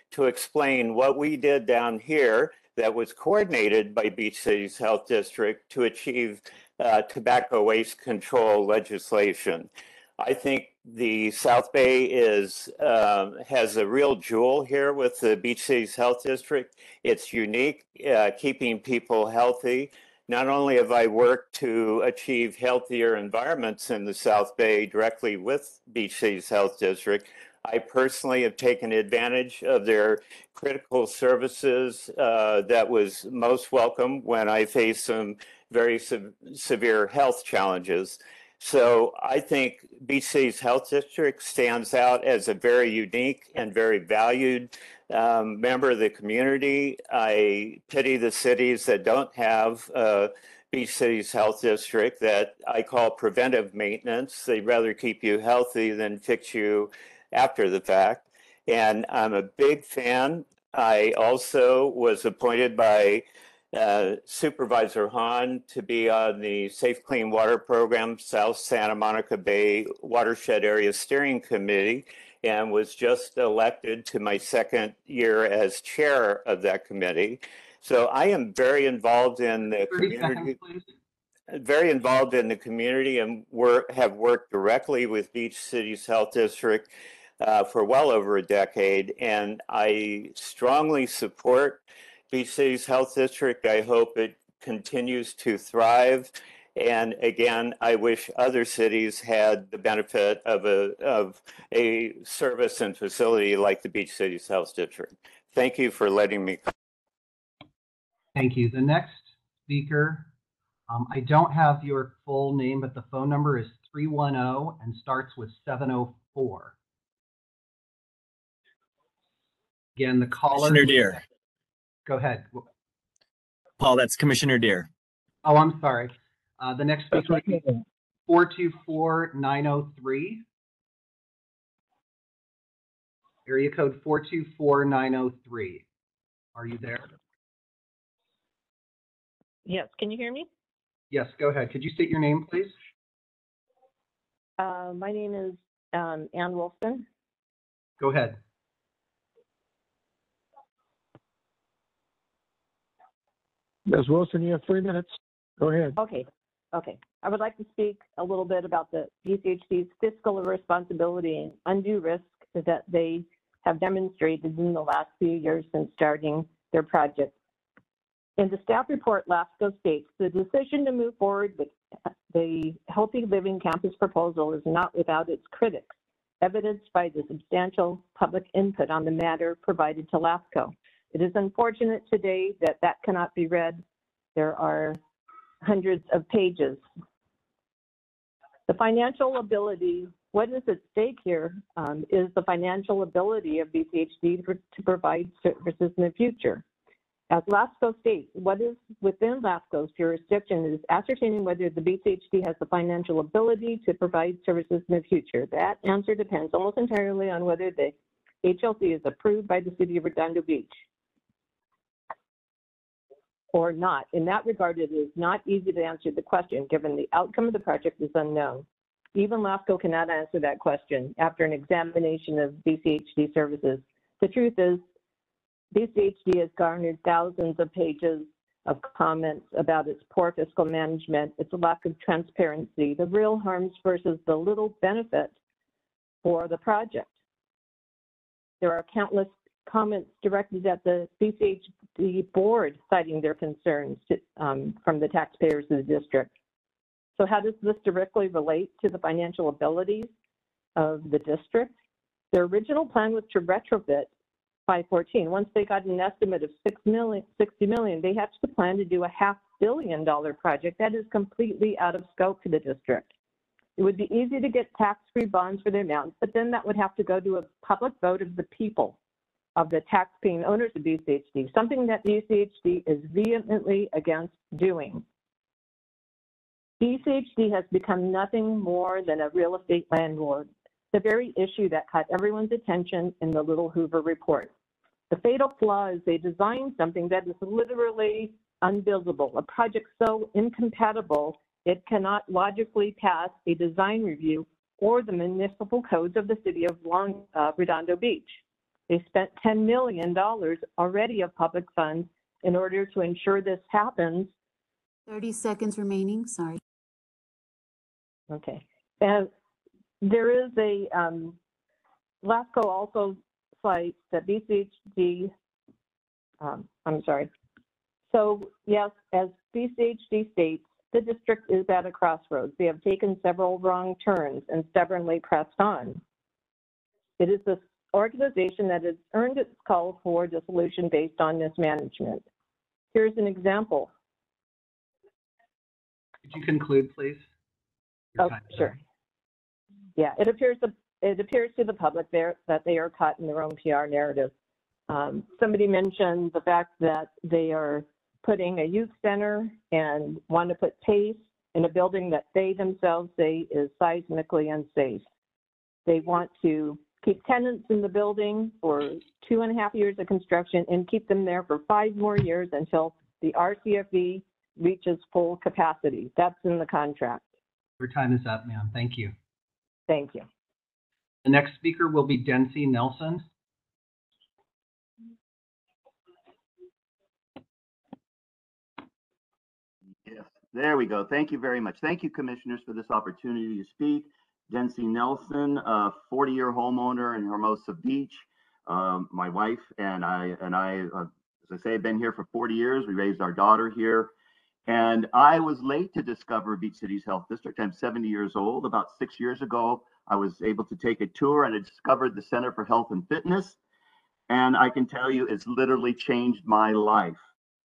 to explain what we did down here that was coordinated by Beach Cities Health District to achieve uh, tobacco waste control legislation. I think the South Bay is um, has a real jewel here with the Beach Cities Health District. It's unique, uh, keeping people healthy. Not only have I worked to achieve healthier environments in the South Bay directly with Beach Cities Health District, I personally have taken advantage of their critical services uh, that was most welcome when I faced some very se- severe health challenges. So I think Beach Cities Health District stands out as a very unique and very valued um, member of the community. I pity the cities that don't have uh, Beach Cities Health District that I call preventive maintenance. They'd rather keep you healthy than fix you after the fact. And I'm a big fan. I also was appointed by Uh, Supervisor Hahn to be on the Safe Clean Water Program South Santa Monica Bay Watershed Area Steering Committee, and was just elected to my second year as chair of that committee. So I am very involved in the community, very involved in the community, and work, have worked directly with Beach Cities Health District uh, for well over a decade, and I strongly support Beach Cities Health District. I hope it continues to thrive. And again, I wish other cities had the benefit of a, of a service and facility like the Beach Cities Health District. Thank you for letting me come. Thank you. The next speaker, um, I don't have your full name, but the phone number is three one zero and starts with seven oh four. Again, the caller. Commissioner Deer. Go ahead. Paul, that's Commissioner Deer. Oh, I'm sorry. Uh, the next speaker is four two four nine oh three. Area code four two four nine oh three. Are you there? Yes, can you hear me? Yes, go ahead. Could you state your name, please? Uh, my name is um, Ann Wolfson. Go ahead. Miz Wilson, you have three minutes. Go ahead. Okay, okay. I would like to speak a little bit about the B C H D's fiscal irresponsibility and undue risk that they have demonstrated in the last few years since starting their project. In the staff report, LAFCO states the decision to move forward with the Healthy Living Campus proposal is not without its critics, evidenced by the substantial public input on the matter provided to LAFCO. It is unfortunate today that that cannot be read. There are hundreds of pages. The financial ability, what is at stake here um, is the financial ability of B C H D to, to provide services in the future. As LAFCO states, what is within LAFCO's jurisdiction is ascertaining whether the B C H D has the financial ability to provide services in the future. That answer depends almost entirely on whether the H L C is approved by the City of Redondo Beach or not. In that regard, it is not easy to answer the question, given the outcome of the project is unknown. Even LAFCO cannot answer that question after an examination of B C H D services. The truth is, B C H D has garnered thousands of pages of comments about its poor fiscal management, its lack of transparency, the real harms versus the little benefit for the project. There are countless comments directed at the B C H D board citing their concerns to, um, from the taxpayers of the district. So how does this directly relate to the financial abilities of the district? Their original plan was to retrofit five fourteen. Once they got an estimate of six million, sixty million, they hatched the plan to do a half billion dollar project that is completely out of scope for the district. It would be easy to get tax-free bonds for the amount, but then that would have to go to a public vote of the people, of the tax-paying owners of B C H D, something that B C H D is vehemently against doing. B C H D has become nothing more than a real estate landlord, the very issue that caught everyone's attention in the Little Hoover report. The fatal flaw is they designed something that is literally unbuildable, a project so incompatible it cannot logically pass a design review or the municipal codes of the city of Long, uh, Redondo Beach. They spent ten million dollars already of public funds in order to ensure this happens. thirty seconds remaining, sorry. Okay. And there is a, um, LAFCO also cites that B C H D, um, I'm sorry. So yes, as B C H D states, the district is at a crossroads. They have taken several wrong turns and stubbornly pressed on. It is this organization that has earned its call for dissolution based on mismanagement. Here's an example. Could you conclude, please? Oh, sure. Yeah, it appears to, it appears to the public there that they are caught in their own P R narrative. Um, somebody mentioned the fact that they are putting a youth center and want to put PACE in a building that they themselves say is seismically unsafe. They want to keep tenants in the building for two and a half years of construction and keep them there for five more years until the R C F V reaches full capacity. That's in the contract. Your time is up, ma'am. Thank you. Thank you. The next speaker will be Dency Nelson. Yes, there we go. Thank you very much. Thank you, commissioners, for this opportunity to speak. Dency Nelson, a forty-year homeowner in Hermosa Beach. Um, my wife and I, and I, uh, as I say, have been here for forty years. We raised our daughter here. And I was late to discover Beach Cities Health District. I'm seventy years old. About six years ago, I was able to take a tour and I discovered the Center for Health and Fitness. And I can tell you, it's literally changed my life.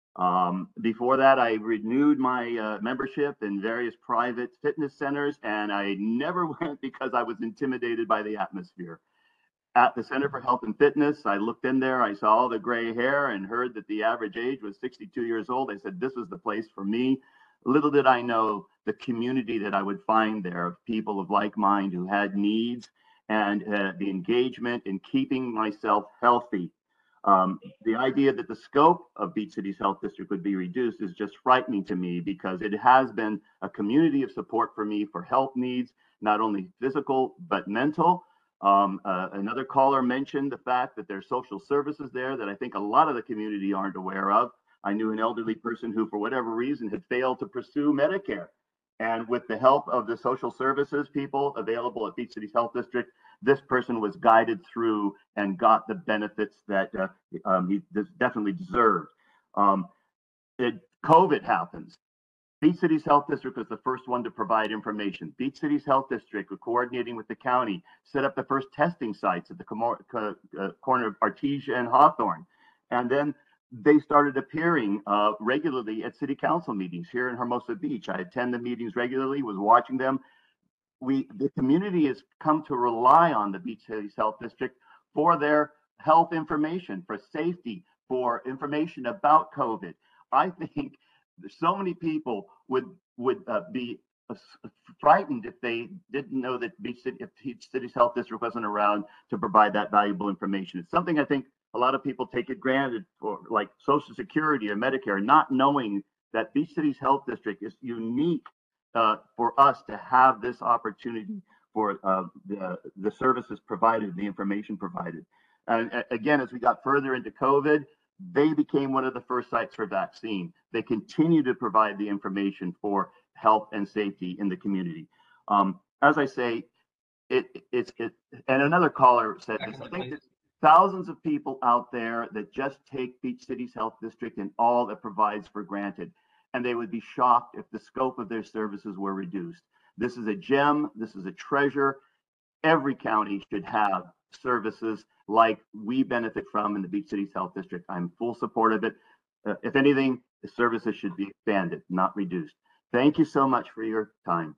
Um, before that, I renewed my uh, membership in various private fitness centers, and I never went because I was intimidated by the atmosphere. At the Center for Health and Fitness, I looked in there, I saw all the gray hair and heard that the average age was sixty-two years old. I said, this was the place for me. Little did I know the community that I would find there of people of like mind who had needs, and uh, the engagement in keeping myself healthy. Um, the idea that the scope of Beach Cities Health District would be reduced is just frightening to me, because it has been a community of support for me for health needs, not only physical, but mental. Um, uh, another caller mentioned the fact that there's social services there that I think a lot of the community aren't aware of. I knew an elderly person who, for whatever reason, had failed to pursue Medicare. And with the help of the social services people available at Beach Cities Health District, this person was guided through and got the benefits that uh, um, he definitely deserved. Um, it, COVID happens. Beach Cities Health District was the first one to provide information. Beach Cities Health District, coordinating with the county, set up the first testing sites at the uh, corner of Artesia and Hawthorne. And then they started appearing uh, regularly at city council meetings here in Hermosa Beach. I attend the meetings regularly, was watching them. We, the community has come to rely on the Beach Cities Health District for their health information, for safety, for information about COVID. I think so many people would would uh, be uh, frightened if they didn't know that Beach City, if Beach Cities Health District wasn't around to provide that valuable information. It's something I think a lot of people take it granted for, like Social Security or Medicare, not knowing that Beach Cities Health District is unique uh, for us to have this opportunity for uh, the, the services provided, the information provided. And uh, again, as we got further into COVID, they became one of the first sites for vaccine. They continue to provide the information for health and safety in the community. Um, as I say, it, it's, it, and another caller said this, I think there's thousands of people out there that just take Beach Cities Health District and all it provides for granted. And they would be shocked if the scope of their services were reduced. This is a gem, this is a treasure. Every county should have services like we benefit from in the Beach Cities Health District. I'm full support of it. Uh, if anything, the services should be expanded, not reduced. Thank you so much for your time.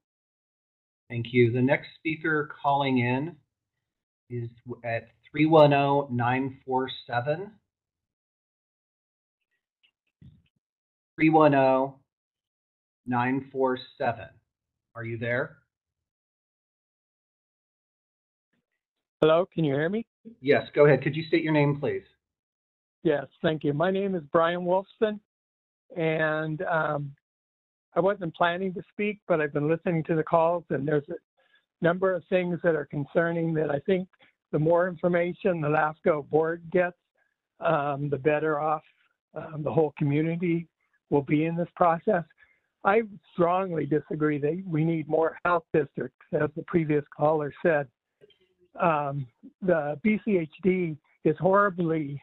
Thank you. The next speaker calling in is at three one zero, nine four seven. three one zero, nine four seven. Are you there? Hello, can you hear me? Yes, go ahead. Could you state your name, please? Yes, thank you. My name is Brian Wolfson, and um, I wasn't planning to speak, but I've been listening to the calls, and there's a number of things that are concerning that I think the more information the LAFCO board gets, um, the better off um, the whole community will be in this process. I strongly disagree that we need more health districts, as the previous caller said. Um, the B C H D is horribly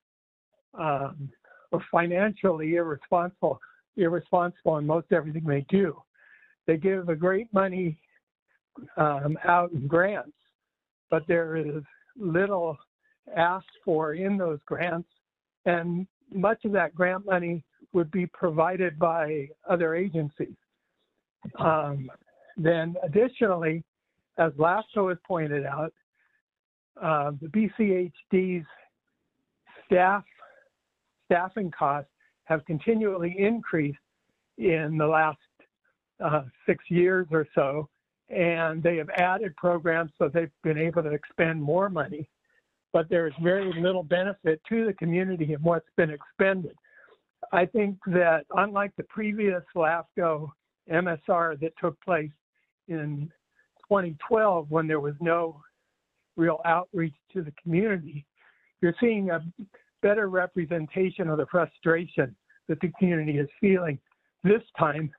um, or financially irresponsible, irresponsible in most everything they do. They give a great money um, out in grants, but there is little asked for in those grants, and much of that grant money would be provided by other agencies. Um, then additionally, as LAFCO has pointed out, uh, the B C H D's staff staffing costs have continually increased in the last uh, six years or so, and they have added programs so they've been able to expend more money, but there is very little benefit to the community in what's been expended. I think that unlike the previous LAFCO M S R that took place in twenty twelve, when there was no real outreach to the community, you're seeing a better representation of the frustration that the community is feeling this time.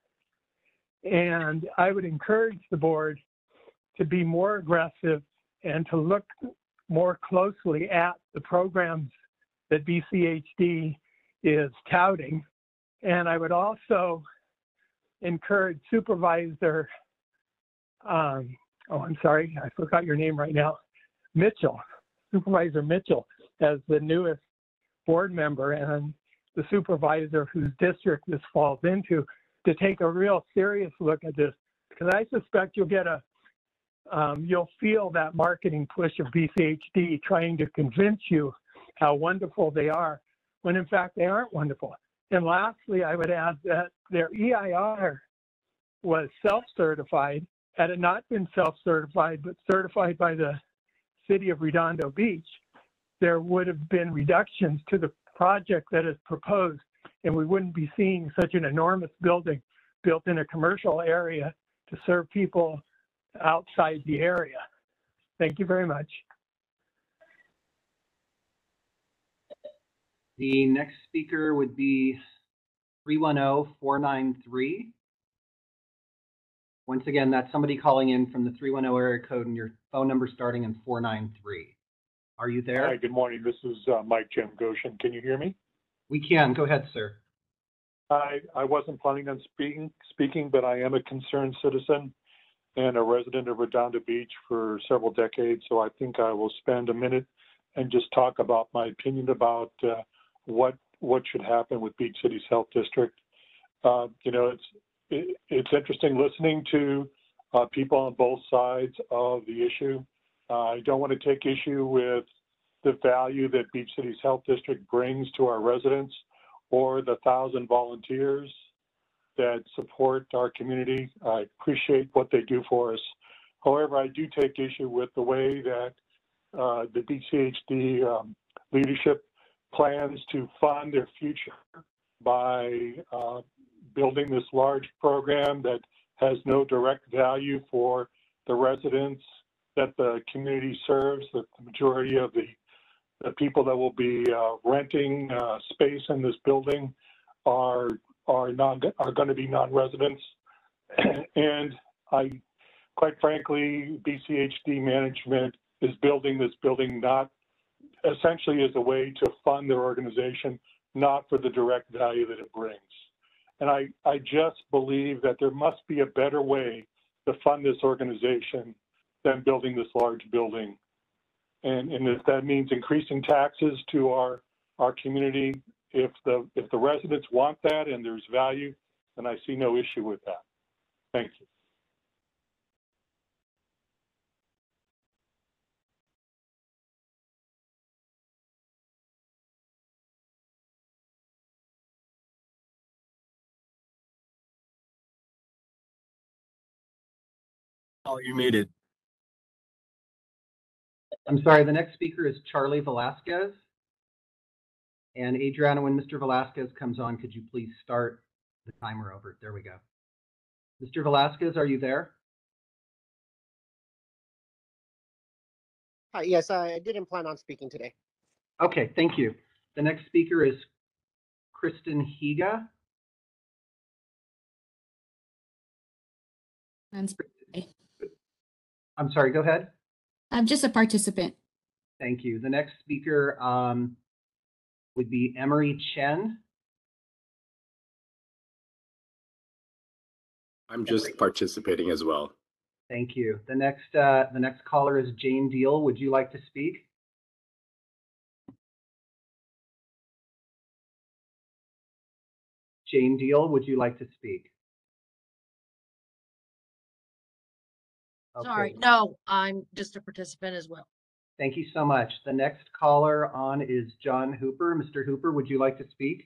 And I would encourage the board to be more aggressive and to look more closely at the programs that B C H D is touting. And I would also encourage Supervisor, um, oh, I'm sorry, I forgot your name right now, Mitchell, Supervisor Mitchell, as the newest board member and the supervisor whose district this falls into, to take a real serious look at this, because I suspect you'll get a, um, you'll feel that marketing push of B C H D trying to convince you how wonderful they are, when in fact they aren't wonderful. And lastly, I would add that their E I R was self-certified. Had it not been self-certified, but certified by the city of Redondo Beach, there would have been reductions to the project that is proposed, and we wouldn't be seeing such an enormous building built in a commercial area to serve people outside the area. Thank you very much. The next speaker would be three one zero, four nine three. Once again, that's somebody calling in from the three one zero area code and your phone number starting in four nine three. Are you there? Hi, good morning. This is uh, Mike Jim Goshen. Can you hear me? We can. Go ahead, sir. I, I wasn't planning on speaking, speaking, but I am a concerned citizen and a resident of Redondo Beach for several decades. So I think I will spend a minute and just talk about my opinion about uh, what what should happen with Beach City's Health District. Uh, you know, it's it, it's interesting listening to uh, people on both sides of the issue. Uh, I don't want to take issue with the value that Beach City's Health District brings to our residents or the thousand volunteers that support our community. I appreciate what they do for us. However, I do take issue with the way that uh, the B C H D um, leadership plans to fund their future by uh, building this large program that has no direct value for the residents that the community serves, that the majority of the, the people that will be uh, renting uh, space in this building are are non are going to be non-residents. And I, quite frankly, B C H D management is building this building not essentially as a way to fund their organization, not for the direct value that it brings. And I, I just believe that there must be a better way to fund this organization than building this large building. And, and if that means increasing taxes to our, our community, if the, if the residents want that and there's value, then I see no issue with that. Thank you. Oh, you're muted. I'm sorry, the next speaker is Charlie Velasquez. And Adriana, when Mister Velasquez comes on, could you please start the timer over? There we go. Mister Velasquez, are you there? Hi, yes, I didn't plan on speaking today. Okay, thank you. The next speaker is Kristen Higa. I'm I'm sorry, go ahead. I'm just a participant. Thank you. The next speaker um, would be Emery Chen. I'm just participating as well. Thank you. The next uh, the next caller is Jane Deal. Would you like to speak? Jane Deal, would you like to speak? Okay. Sorry, no, I'm just a participant as well. Thank you so much. The next caller on is John Hooper. Mister Hooper, would you like to speak?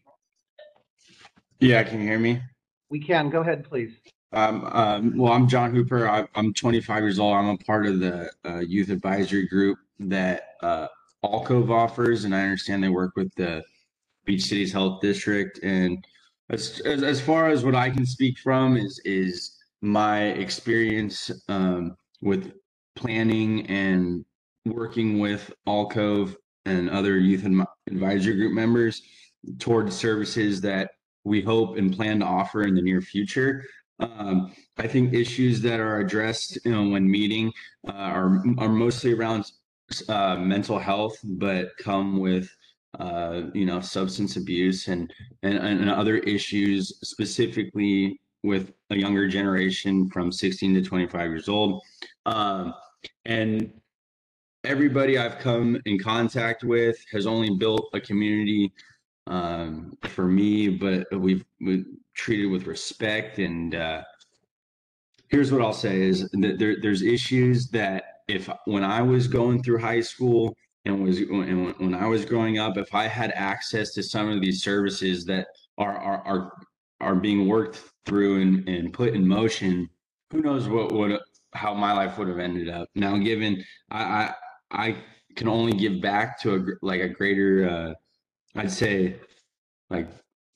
Yeah, can you hear me? We can. Go ahead, please. Um, um, well, I'm John Hooper. I, I'm twenty-five years old. I'm a part of the uh, youth advisory group that uh, Alcove offers, and I understand they work with the Beach Cities Health District. And as, as, as far as what I can speak from is is my experience um, with planning and working with Alcove and other youth adm- advisory group members towards services that we hope and plan to offer in the near future. Um, I think issues that are addressed, you know, when meeting uh, are are mostly around uh, mental health, but come with uh, you know, substance abuse and, and and other issues, specifically with a younger generation from sixteen to twenty-five years old. Um, and everybody I've come in contact with has only built a community um, for me, but we've, we've treated with respect. And uh, here's what I'll say is that there, there's issues that if when I was going through high school and was and when I was growing up, if I had access to some of these services that are are are, are being worked through and, and put in motion, who knows what would how my life would have ended up. Now, given I I, I can only give back to a like a greater uh, I'd say like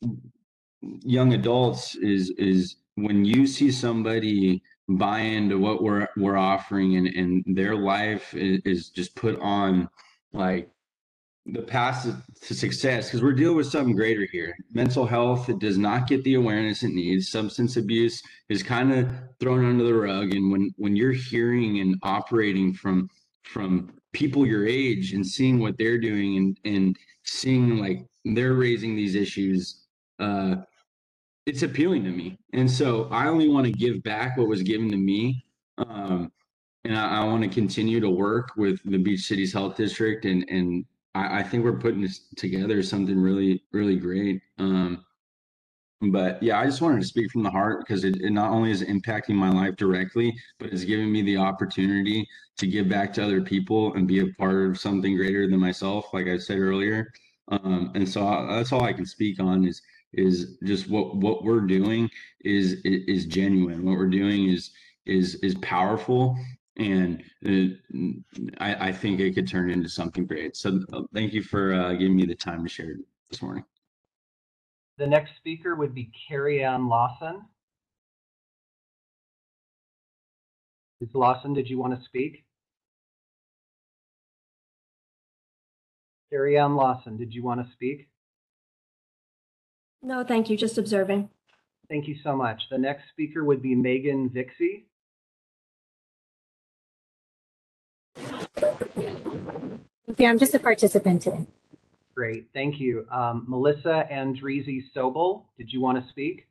young adults is is when you see somebody buy into what we're we're offering and and their life is, is just put on like the path to success, because we're dealing with something greater here. Mental health, it does not get the awareness it needs. Substance abuse is kind of thrown under the rug, and when when you're hearing and operating from from people your age and seeing what they're doing and and seeing like they're raising these issues, uh it's appealing to me. And so I only want to give back what was given to me. Um, and I, I want to continue to work with the Beach Cities Health District. And, and I, I think we're putting this together something really, really great. Um, but yeah, I just wanted to speak from the heart because it, it not only is impacting my life directly, but it's giving me the opportunity to give back to other people and be a part of something greater than myself, like I said earlier. Um, and so I, that's all I can speak on is is just what what we're doing is is genuine. What we're doing is is is powerful, and it, I, I think it could turn into something great. So uh, thank you for uh, giving me the time to share this morning. The next speaker would be Carrie Ann Lawson. Miz Lawson, did you want to speak? Carrie Ann Lawson, did you want to speak? No, thank you. Just observing. Thank you so much. The next speaker would be Megan Vixie. Okay, I'm just a participant today. Great, thank you. Um, Melissa Andreezy Sobel, did you want to speak?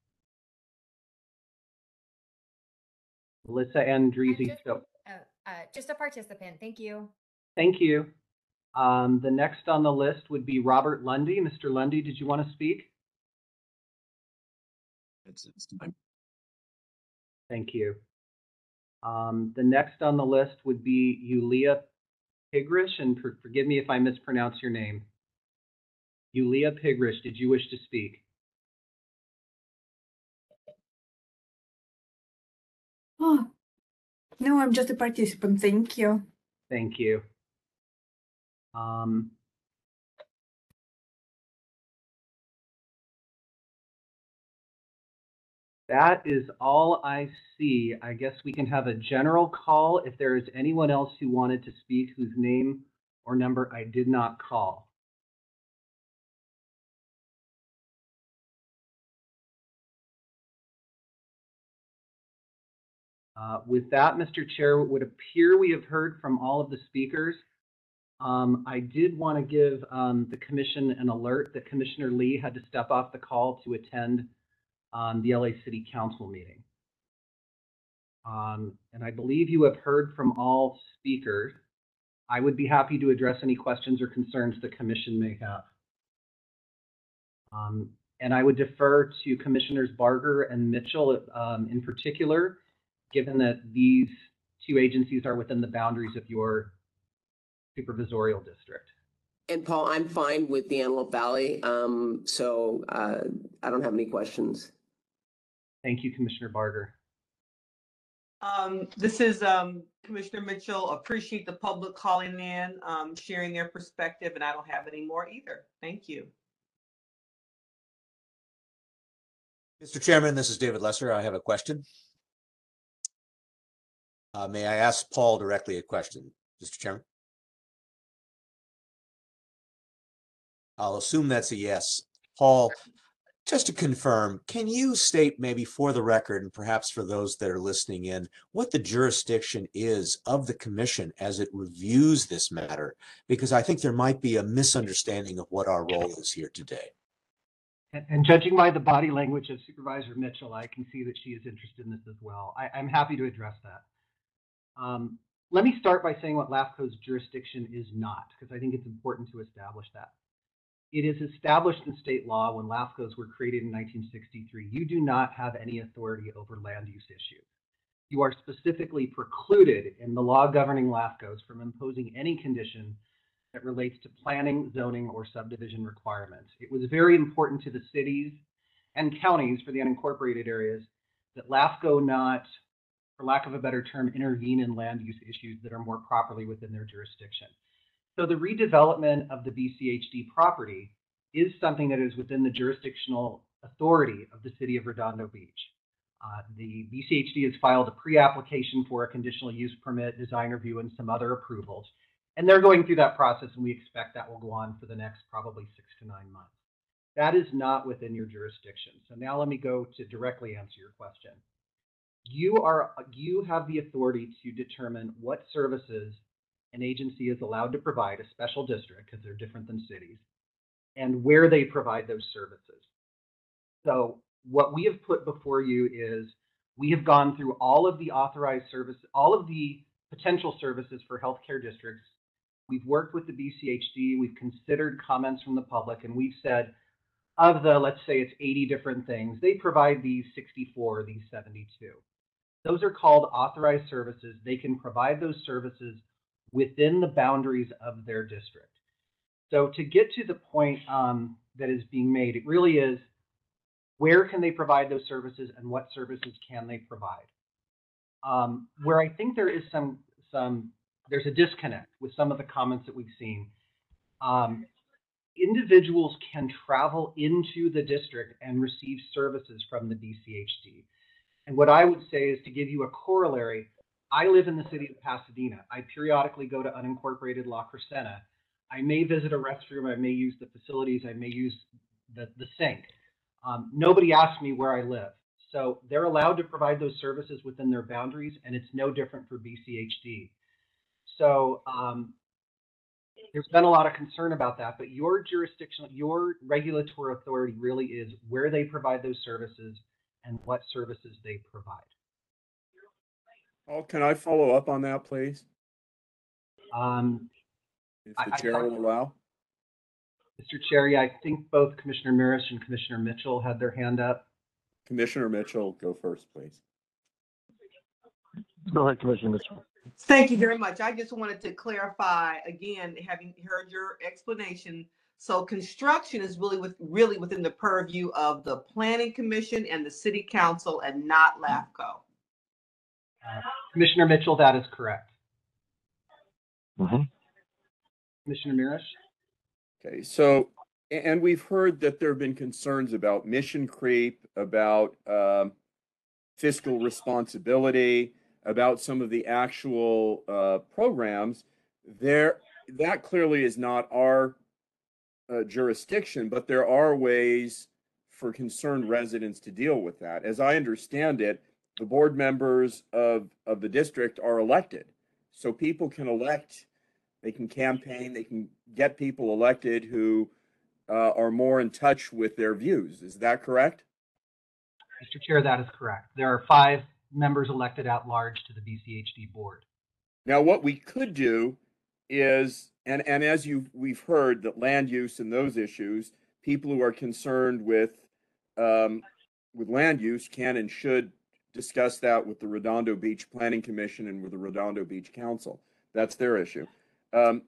Melissa Andreezy Sobel. Uh, uh, just a participant. Thank you. Thank you. Um, the next on the list would be Robert Lundy. Mister Lundy, did you want to speak? It's, it's time. Thank you. Um, the next on the list would be Yulia Pigrish, and for, forgive me if I mispronounce your name. Yulia Pigrish, did you wish to speak? Oh, no, I'm just a participant. Thank you. Thank you. Um, That is all I see. I guess we can have a general call if there is anyone else who wanted to speak whose name or number I did not call. Uh, with that, Mister Chair, it would appear we have heard from all of the speakers. Um, I did want to give um, the commission an alert that Commissioner Lee had to step off the call to attend um, the L A City Council meeting. Um, and I believe you have heard from all speakers. I would be happy to address any questions or concerns the commission may have. Um, and I would defer to Commissioners Barger and Mitchell um, in particular, given that these two agencies are within the boundaries of your supervisorial district. And Paul, I'm fine with the Antelope Valley, um, so uh, I don't have any questions. Thank you, Commissioner Barger. Um, this is um, Commissioner Mitchell. Appreciate the public calling in, um, sharing their perspective, and I don't have any more either. Thank you. Mister Chairman, this is David Lesser. I have a question. Uh, may I ask Paul directly a question, Mister Chairman? I'll assume that's a yes. Paul, just to confirm, can you state maybe for the record and perhaps for those that are listening in, what the jurisdiction is of the commission as it reviews this matter? Because I think there might be a misunderstanding of what our role is here today. And, and judging by the body language of Supervisor Mitchell, I can see that she is interested in this as well. I, I'm happy to address that. Um, let me start by saying what LAFCO's jurisdiction is not, because I think it's important to establish that. It is established in state law when LAFCOs were created in nineteen sixty-three. You do not have any authority over land use issues. You are specifically precluded in the law governing LAFCOs from imposing any condition that relates to planning, zoning, or subdivision requirements. It was very important to the cities and counties for the unincorporated areas that LAFCO not, for lack of a better term, intervene in land use issues that are more properly within their jurisdiction. So the redevelopment of the B C H D property is something that is within the jurisdictional authority of the city of Redondo Beach. Uh, the B C H D has filed a pre-application for a conditional use permit, design review, and some other approvals. And they're going through that process, and we expect that will go on for the next probably six to nine months. That is not within your jurisdiction. So now let me go to directly answer your question. You are, you have the authority to determine what services an agency is allowed to provide, a special district, because they're different than cities, and where they provide those services. So what we have put before you is we have gone through all of the authorized services, all of the potential services for healthcare districts. We've worked with the B C H D, we've considered comments from the public, and we've said, of the, let's say it's eighty different things, they provide these sixty-four, these seventy-two. Those are called authorized services. They can provide those services within the boundaries of their district. So to get to the point um, that is being made, it really is, where can they provide those services and what services can they provide? Um, where I think there is some, some, there's a disconnect with some of the comments that we've seen. Um, individuals can travel into the district and receive services from the B C H D. And what I would say is, to give you a corollary, I live in the city of Pasadena. I periodically go to unincorporated La Crescenta. I may visit a restroom, I may use the facilities, I may use the, the sink. Um, nobody asks me where I live. So they're allowed to provide those services within their boundaries, and it's no different for B C H D. So um, there's been a lot of concern about that, but your jurisdictional, your regulatory authority really is where they provide those services and what services they provide. Oh, can I follow up on that, please? Um, If the I- chair I- will allow. Mister Cherry, I think both Commissioner Mirisch and Commissioner Mitchell had their hand up. Commissioner Mitchell, go first, please. Go ahead, Commissioner Mitchell. Thank you very much. I just wanted to clarify again, having heard your explanation. So construction is really with really within the purview of the Planning Commission and the City Council, and not LAFCO. Uh, Commissioner Mitchell, that is correct. Mm-hmm. Commissioner Mirisch? Okay, so, and we've heard that there have been concerns about mission creep, about um, fiscal responsibility, about some of the actual uh, programs, there that clearly is not our uh, jurisdiction, but there are ways for concerned residents to deal with that. As I understand it, the board members of, of the district are elected. So people can elect, they can campaign, they can get people elected who uh, are more in touch with their views. Is that correct? Mister Chair, that is correct. There are five members elected at large to the B C H D board. Now, what we could do is, and, and as you we've heard that land use and those issues, people who are concerned with um, with land use can and should discuss that with the Redondo Beach Planning Commission and with the Redondo Beach Council. That's their issue. Um,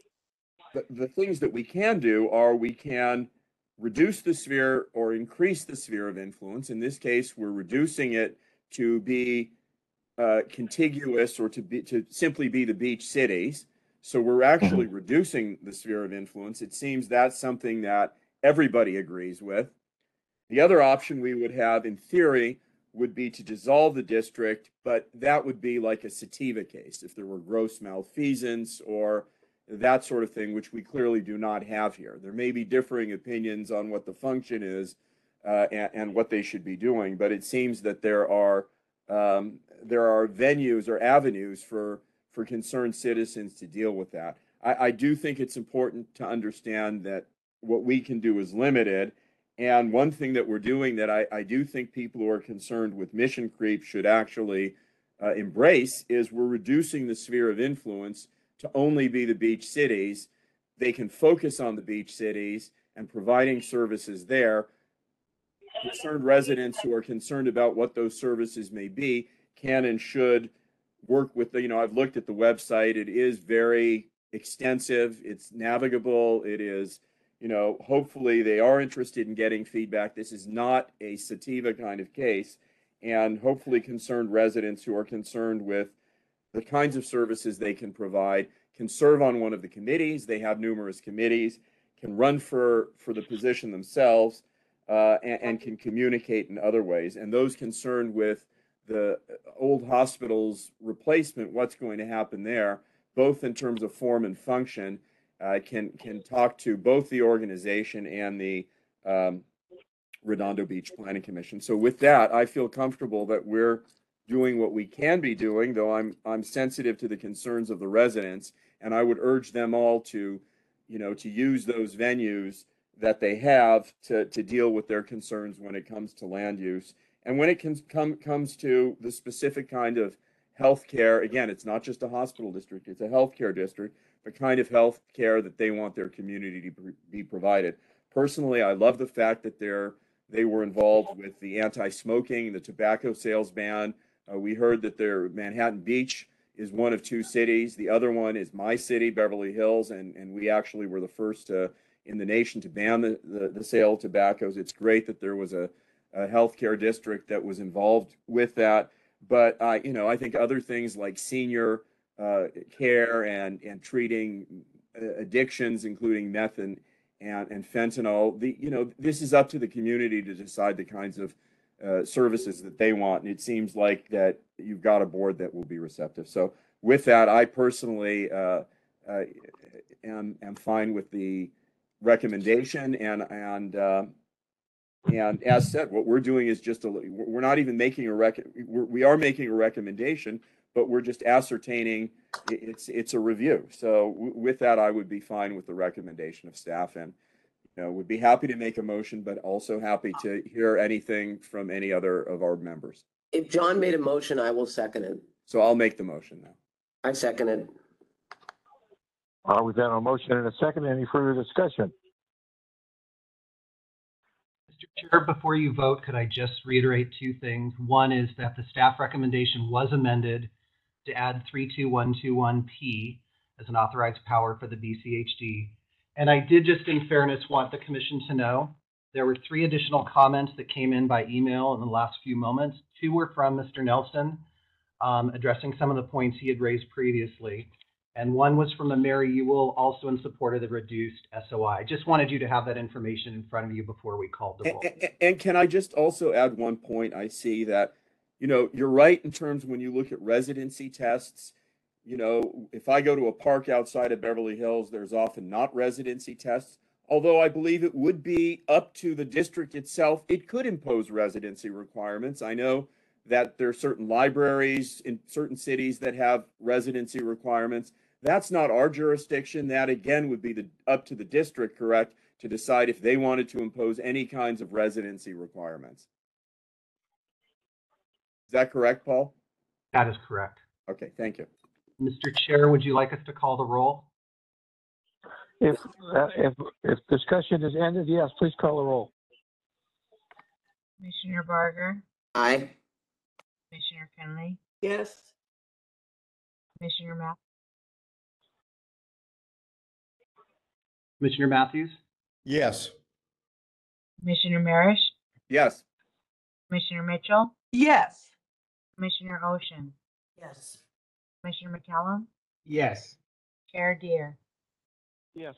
the, the things that we can do are we can reduce the sphere or increase the sphere of influence. In this case, we're reducing it to be uh, contiguous or to be to simply be the beach cities. So we're actually mm-hmm. reducing the sphere of influence. It seems that's something that everybody agrees with. The other option we would have, in theory, would be to dissolve the district, but that would be like a sativa case if there were gross malfeasance or that sort of thing, which we clearly do not have here. There may be differing opinions on what the function is uh, and, and what they should be doing, but it seems that there are um, there are venues or avenues for for concerned citizens to deal with that. I, I do think it's important to understand that what we can do is limited. And one thing that we're doing that I, I do think people who are concerned with mission creep should actually uh, embrace is we're reducing the sphere of influence to only be the beach cities. They can focus on the beach cities and providing services there. Concerned residents who are concerned about what those services may be can and should work with the, you know, I've looked at the website. It is very extensive. It's navigable. It is, you know, hopefully they are interested in getting feedback. This is not a sativa kind of case. And hopefully concerned residents who are concerned with the kinds of services they can provide can serve on one of the committees. They have numerous committees, can run for, for the position themselves, uh, and, and can communicate in other ways. And those concerned with the old hospital's replacement, what's going to happen there, both in terms of form and function, uh, can, can talk to both the organization and the um, Redondo Beach Planning Commission. So with that, I feel comfortable that we're doing what we can be doing, though I'm I'm sensitive to the concerns of the residents, and I would urge them all to, you know, to use those venues that they have to to deal with their concerns when it comes to land use. And when it can come comes to the specific kind of healthcare, again, it's not just a hospital district, it's a healthcare district, the kind of healthcare that they want their community to be provided. Personally, I love the fact that they're they were involved with the anti-smoking, the tobacco sales ban. Uh, we heard that their Manhattan Beach is one of two cities. The other one is my city, Beverly Hills, and, and we actually were the first to, in the nation to ban the, the, the sale of tobaccos. It's great that there was a, a healthcare district that was involved with that. But, uh, you know, I think other things like senior uh, care and, and treating addictions, including meth and, and, and fentanyl, the, you know, this is up to the community to decide the kinds of Uh, services that they want, and it seems like that you've got a board that will be receptive. So with that, I personally uh, uh, am, am fine with the recommendation, and and uh, and as said, what we're doing is just a, we're not even making a rec we're, we are making a recommendation, but we're just ascertaining it's it's a review. So w with that, I would be fine with the recommendation of staff, and you know, would be happy to make a motion, but also happy to hear anything from any other of our members. If John made a motion, I will second it. So I'll make the motion now. I second it. Uh, we've got a motion and a second. Any further discussion? Mister Chair, before you vote, could I just reiterate two things? One is that the staff recommendation was amended to add three two one two one P as an authorized power for the B C H D. And I did just, in fairness, want the commission to know there were three additional comments that came in by email in the last few moments. Two were from Mister Nelson, um, addressing some of the points he had raised previously. And one was from a Mary Ewell, also in support of the reduced S O I. Just wanted you to have that information in front of you before we called the vote. And, and, and can I just also add one point? I see that you know, you're right in terms when you look at residency tests. You know, if I go to a park outside of Beverly Hills, there's often not residency tests. Although I believe it would be up to the district itself, it could impose residency requirements. I know that there are certain libraries in certain cities that have residency requirements. That's not our jurisdiction. That again would be the, up to the district, correct, to decide if they wanted to impose any kinds of residency requirements. Is that correct, Paul? That is correct. Okay, thank you. Mister Chair, would you like us to call the roll? If, uh, if, if discussion is ended, yes, please call the roll. Commissioner Barger, Aye. Commissioner Finley, Yes. Commissioner Math, Commissioner Matthews? Yes. Commissioner Marish, Yes. Commissioner Mitchell, Yes. Commissioner Ocean, Yes. Commissioner McCallum, Yes. Chair Deere. Yes.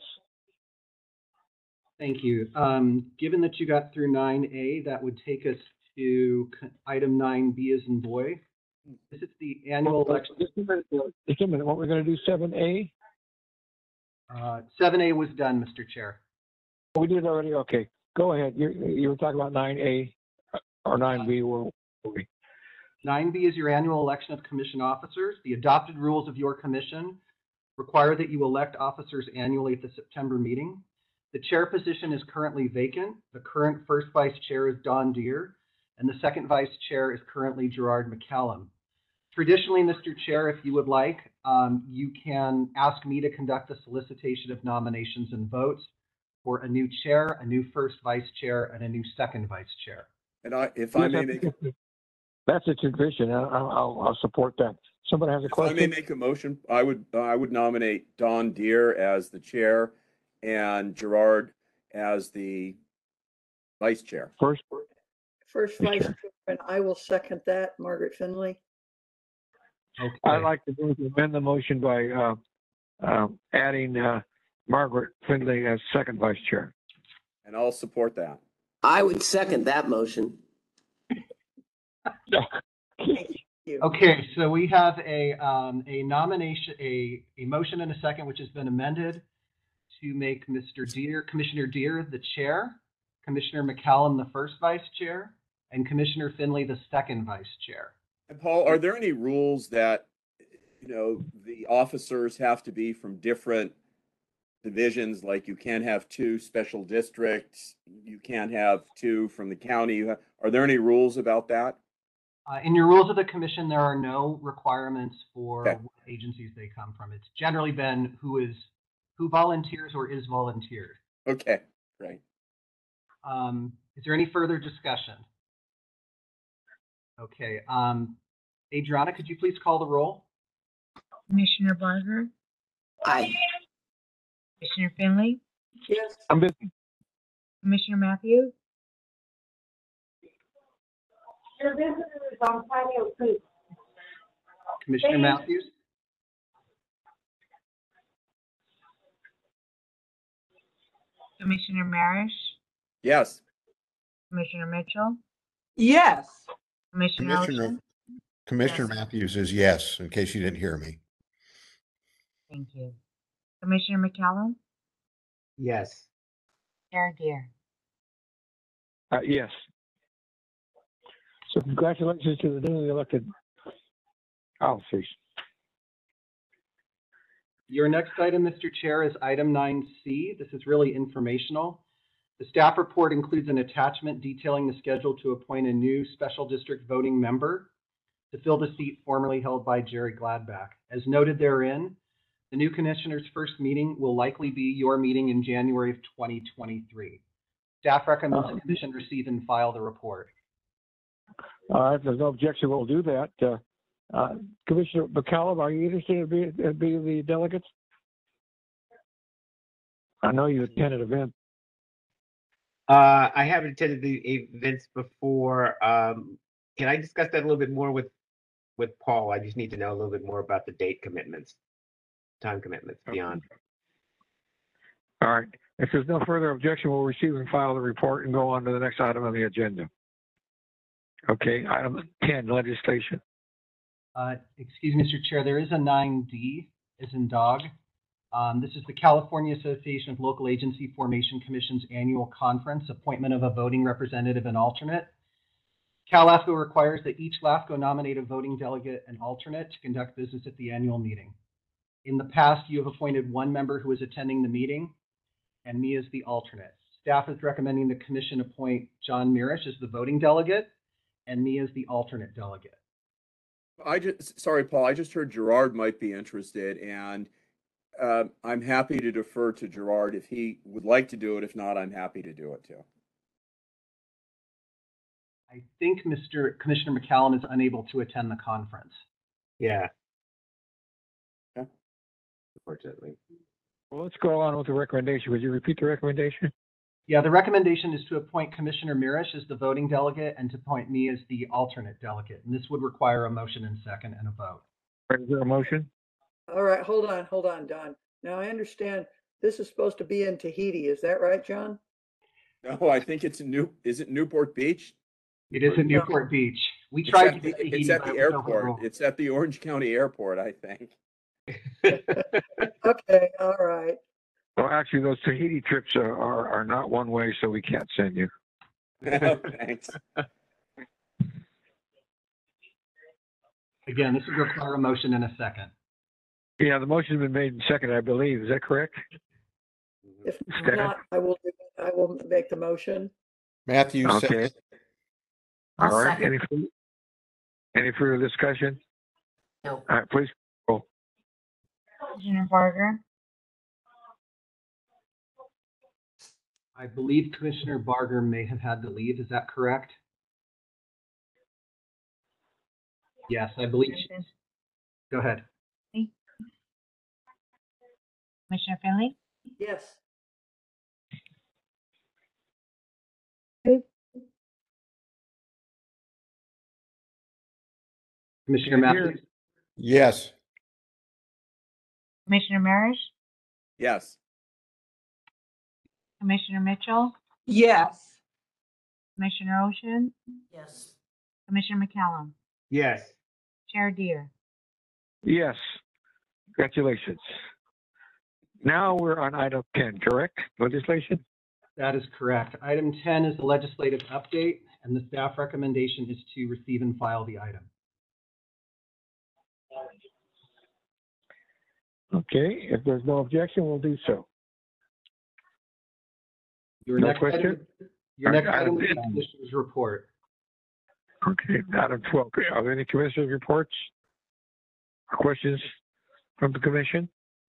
Thank you. Um, given that you got through nine A, that would take us to c- item nine B as in boy. This is the annual election. Just a minute, just a minute. What we're going to do, seven A? Uh, seven A was done, Mister Chair. We did already. Okay, go ahead. You you were talking about nine A or nine B. Were we? nine B is your annual election of commission officers. The adopted rules of your commission require that you elect officers annually at the September meeting. The chair position is currently vacant. The current first vice chair is Don Deere, and the second vice chair is currently Gerard McCallum. Traditionally, Mister Chair, if you would like, um, you can ask me to conduct the solicitation of nominations and votes for a new chair, a new first vice chair, and a new second vice chair. And I, if I may make, That's a tradition. I- I'll, I'll, I'll support that. Somebody has a if I may question? make a motion, I would, I would nominate Don Deere as the chair and Gerard as the vice chair. First, First vice chair, and I will second that, Margaret Finley. Okay. I'd like to move to amend the motion by uh, uh, adding uh, Margaret Finley as second vice chair. And I'll support that. I would second that motion. Okay, so we have a, um, a nomination, a, a motion and a second, which has been amended to make Mister Deere, Commissioner Deere the chair, Commissioner McCallum the first vice chair, and Commissioner Finley the second vice chair. And Paul, are there any rules that, you know, the officers have to be from different divisions? Like you can't have two special districts, you can't have two from the county. You have, are there any rules about that? Uh, in your rules of the commission, there are no requirements for Okay. what agencies they come from. It's generally been who is, who volunteers or is volunteered. Okay, great. Um, is there any further discussion? Okay, um, Adriana, could you please call the roll? Commissioner Barger, Aye. Commissioner Finley, Yes. I'm busy. Commissioner Matthews, Your visitor is on patio two. Commissioner Matthews? Commissioner Marish, Yes. Commissioner Mitchell, Yes. Commissioner Commissioner, Ocean. Commissioner Yes. Matthews is yes, in case you didn't hear me. Thank you. Commissioner McCallum, Yes. Chair Deere. Uh, yes. So congratulations to the newly elected officers. Your next item, Mister Chair, is item nine C. This is really informational. The staff report includes an attachment detailing the schedule to appoint a new special district voting member to fill the seat formerly held by Jerry Gladback. As noted therein, the new commissioner's first meeting will likely be your meeting in January of twenty twenty-three. Staff recommends the commission receive and file the report. Uh, if there's no objection, we'll do that. Uh, uh, Commissioner McCallum, are you interested in being, in being the delegates? I know you attended events. Uh, I haven't attended the events before. Um, can I discuss that a little bit more with, with Paul? I just need to know a little bit more about the date commitments, time commitments beyond. All right. If there's no further objection, we'll receive and file the report and go on to the next item on the agenda. Okay, item ten, legislation. Uh, excuse me, Mister Chair, there is a nine D, as in dog. Um, this is the California Association of Local Agency Formation Commission's annual conference, appointment of a voting representative and alternate. Cal LAFCO requires that each LAFCO nominate a voting delegate and alternate to conduct business at the annual meeting. In the past, you have appointed one member who is attending the meeting and me as the alternate. Staff is recommending the commission appoint John Mirisch as the voting delegate and me as the alternate delegate. I just, sorry, Paul, I just heard Gerard might be interested, and uh, I'm happy to defer to Gerard if he would like to do it. If not, I'm happy to do it too. I think Mister Commissioner McCallum is unable to attend the conference. Yeah. Okay. Unfortunately. Well, let's go on with the recommendation. Would you repeat the recommendation? Yeah, the recommendation is to appoint Commissioner Mirisch as the voting delegate and to appoint me as the alternate delegate. And this would require a motion and second and a vote. Is there a motion? All right, hold on, hold on, Don. Now I understand this is supposed to be in Tahiti. Is that right, John? No, I think it's in New, is it Newport Beach? It is in Newport Beach. We It's tried at to the, get Tahiti, it's at but the it was airport. overruled. It's at the Orange County Airport, I think. Okay, all right. Well, actually, those Tahiti trips are, are, are not one way, so we can't send you. Thanks. Again, this would require a motion and a second. Yeah, the motion's been made and seconded, I believe. Is that correct? If Staff? not, I will, do it. I will make the motion. Matthew Okay. says, All I'll right. second. Any, fur- any further discussion? No. All right, please. Roll. Commissioner Barger, I believe Commissioner Barger may have had to leave. Is that correct? Yes, I believe. she- Go ahead. Commissioner Finley, Yes. Commissioner Matthews? yes. Commissioner Mirisch, Yes. Commissioner Mitchell, Yes. Commissioner Ocean, yes. Commissioner McCallum, Yes. Chair Deere. Yes. Congratulations. Now we're on item ten, correct? Legislation? That is correct. Item ten is the legislative update, and the staff recommendation is to receive and file the item. Okay, if there's no objection, we'll do so. Your No next question? item, your next Item item is the ten. commissioner's report. Okay, item twelve. Okay, are there any commissioners' reports? Or questions from the commission?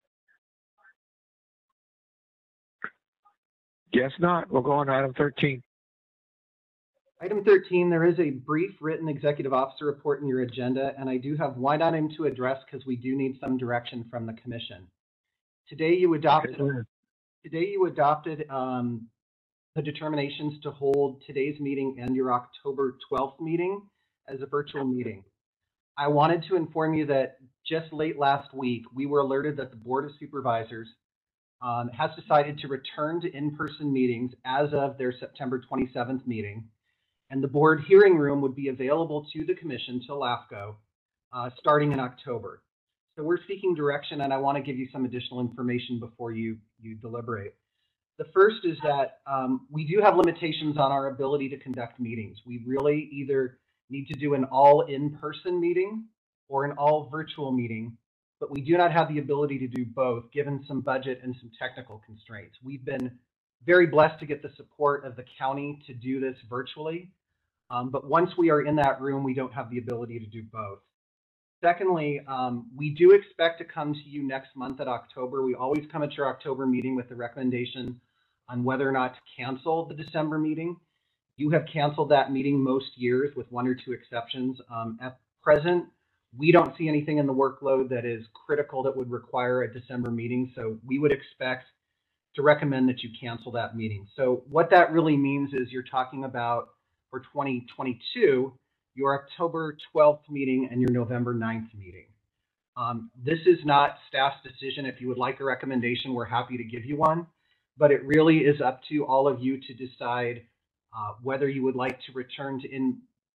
Guess not. We'll go on to item thirteen. Item thirteen, there is a brief written executive officer report in your agenda, and I do have one item to address because we do need some direction from the commission. Today you adopted, Okay, go ahead. today you adopted um, the determinations to hold today's meeting and your October twelfth meeting as a virtual meeting. I wanted to inform you that just late last week, we were alerted that the Board of Supervisors um, has decided to return to in-person meetings as of their September twenty-seventh meeting. And the board hearing room would be available to the commission, to LAFCO, uh, starting in October. So we're seeking direction, and I want to give you some additional information before you, you deliberate. The first is that um, we do have limitations on our ability to conduct meetings. We really either need to do an all in-person meeting or an all virtual meeting, but we do not have the ability to do both, given some budget and some technical constraints. We've been very blessed to get the support of the county to do this virtually. Um, but once we are in that room, we don't have the ability to do both. Secondly, um, we do expect to come to you next month at October. We always come at your October meeting with the recommendation on whether or not to cancel the December meeting. You have canceled that meeting most years with one or two exceptions. Um, at present, we don't see anything in the workload that is critical that would require a December meeting. So we would expect to recommend that you cancel that meeting. So what that really means is you're talking about for twenty twenty-two, your October twelfth meeting and your November ninth meeting. Um, this is not staff's decision. If you would like a recommendation, we're happy to give you one, but it really is up to all of you to decide uh, whether you would like to return to in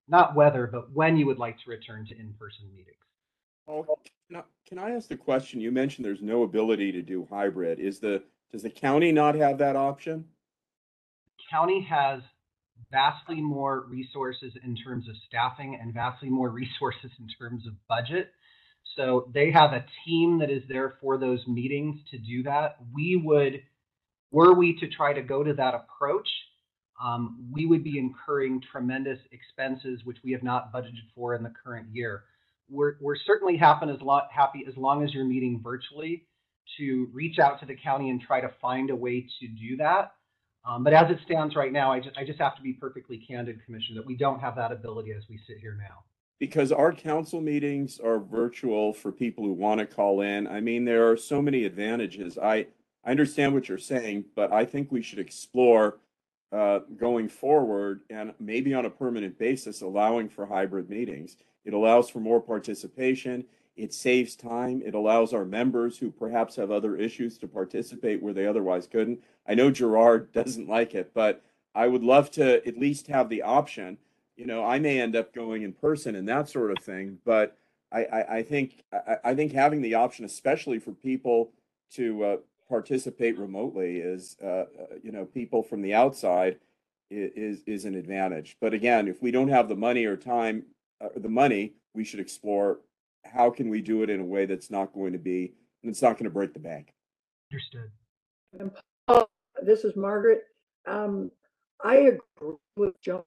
not whether, but when you would like to return to in-person meetings. Oh, can I, can I ask the question? You mentioned there's no ability to do hybrid. Is the, does the county not have that option? County has vastly more resources in terms of staffing and vastly more resources in terms of budget. So they have a team that is there for those meetings to do that. We would, were we to try to go to that approach, um, we would be incurring tremendous expenses, which we have not budgeted for in the current year. We're, we're certainly happen as lot, happy as long as you're meeting virtually to reach out to the county and try to find a way to do that. Um, but as it stands right now, I just, I just have to be perfectly candid, Commissioner, that we don't have that ability as we sit here now. Because our council meetings are virtual for people who want to call in. I mean, there are so many advantages. I, I understand what you're saying, but I think we should explore uh, going forward and maybe on a permanent basis, allowing for hybrid meetings. It allows for more participation. It saves time. It allows our members who perhaps have other issues to participate where they otherwise couldn't. I know Gerard doesn't like it, but I would love to at least have the option. You know, I may end up going in person and that sort of thing, but I, I, I think I, I think having the option, especially for people to uh, participate remotely, is uh, you know, people from the outside is is an advantage. But again, if we don't have the money or time, uh, the money, we should explore how can we do it in a way that's not going to be, and it's not going to break the bank. Understood. And Paul, this is Margaret. Um, I agree with John.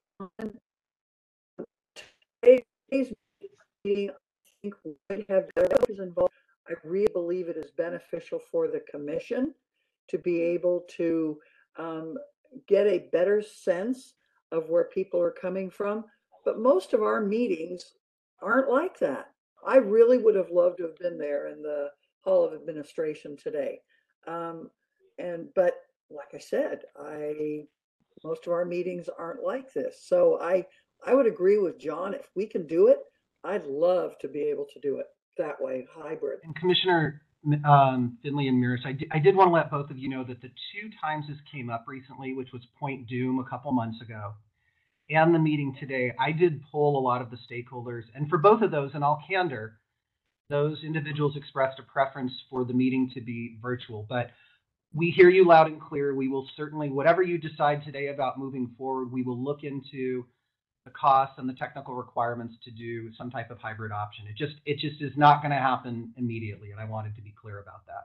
Today's meeting, I think we might have developers involved. I really believe it is beneficial for the commission to be able to um, get a better sense of where people are coming from. But most of our meetings aren't like that. I really would have loved to have been there in the Hall of Administration today. Um, and but like I said, I most of our meetings aren't like this. So I I would agree with John. If we can do it, I'd love to be able to do it that way, hybrid. And Commissioner um, Finley and Mears, I, I did want to let both of you know that the two times this came up recently, which was Point Doom a couple months ago, and the meeting today, I did poll a lot of the stakeholders. And for both of those, in all candor, those individuals expressed a preference for the meeting to be virtual. But we hear you loud and clear. We will certainly, whatever you decide today about moving forward, we will look into the costs and the technical requirements to do some type of hybrid option. It just, it just is not going to happen immediately. And I wanted to be clear about that.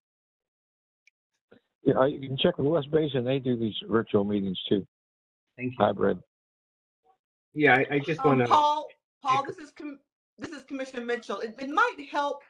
Yeah, you can check with West Basin. They do these virtual meetings too. Thank you. Hybrid. Yeah, I, I just Um, want to. Paul, Paul, this is com- this is Commissioner Mitchell. It, it might help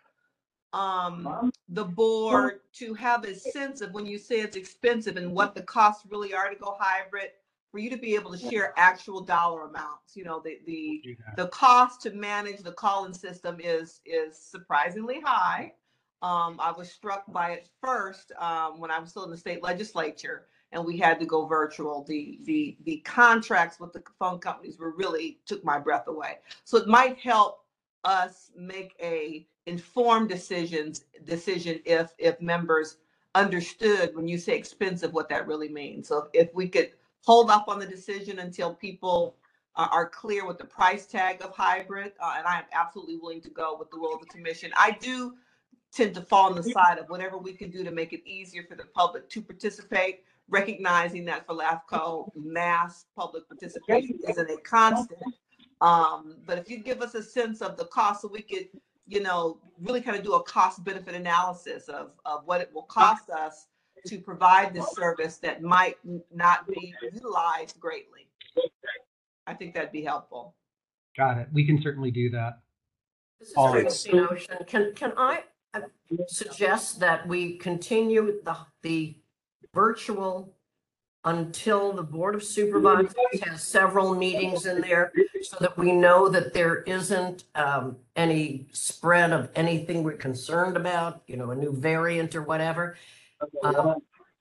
um, the board to have a sense of when you say it's expensive and what the costs really are to go hybrid, for you to be able to share actual dollar amounts. You know, the the the cost to manage the call-in system is is surprisingly high. Um, I was struck by it first um, when I was still in the state legislature and we had to go virtual. The the the contracts with the phone companies were really took my breath away. So it might help us make a informed decisions decision if if members understood when you say expensive what that really means. So if we could hold up on the decision until people uh, are clear with the price tag of hybrid, uh, and I am absolutely willing to go with the will of the commission. I do tend to fall on the side of whatever we can do to make it easier for the public to participate, recognizing that for LAFCO, mass public participation isn't a constant. Um, but if you give us a sense of the cost, so we could, you know, really kind of do a cost benefit analysis of, of what it will cost us to provide this service that might not be utilized greatly. I think that'd be helpful. Got it. We can certainly do that. This is Paul. Tracy Notion. Can, can I uh, suggest that we continue the, the virtual until the Board of Supervisors has several meetings in there so that we know that there isn't um, any spread of anything we're concerned about, you know, a new variant or whatever. Um,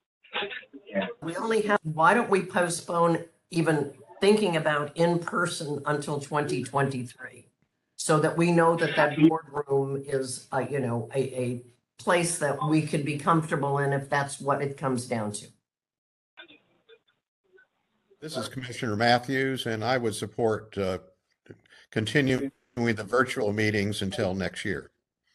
we only have, why don't we postpone even thinking about in-person until twenty twenty-three? So that we know that that boardroom is, uh, you know, a, a place that we could be comfortable in if that's what it comes down to. This is Commissioner Matthews, and I would support uh, continuing the virtual meetings until next year.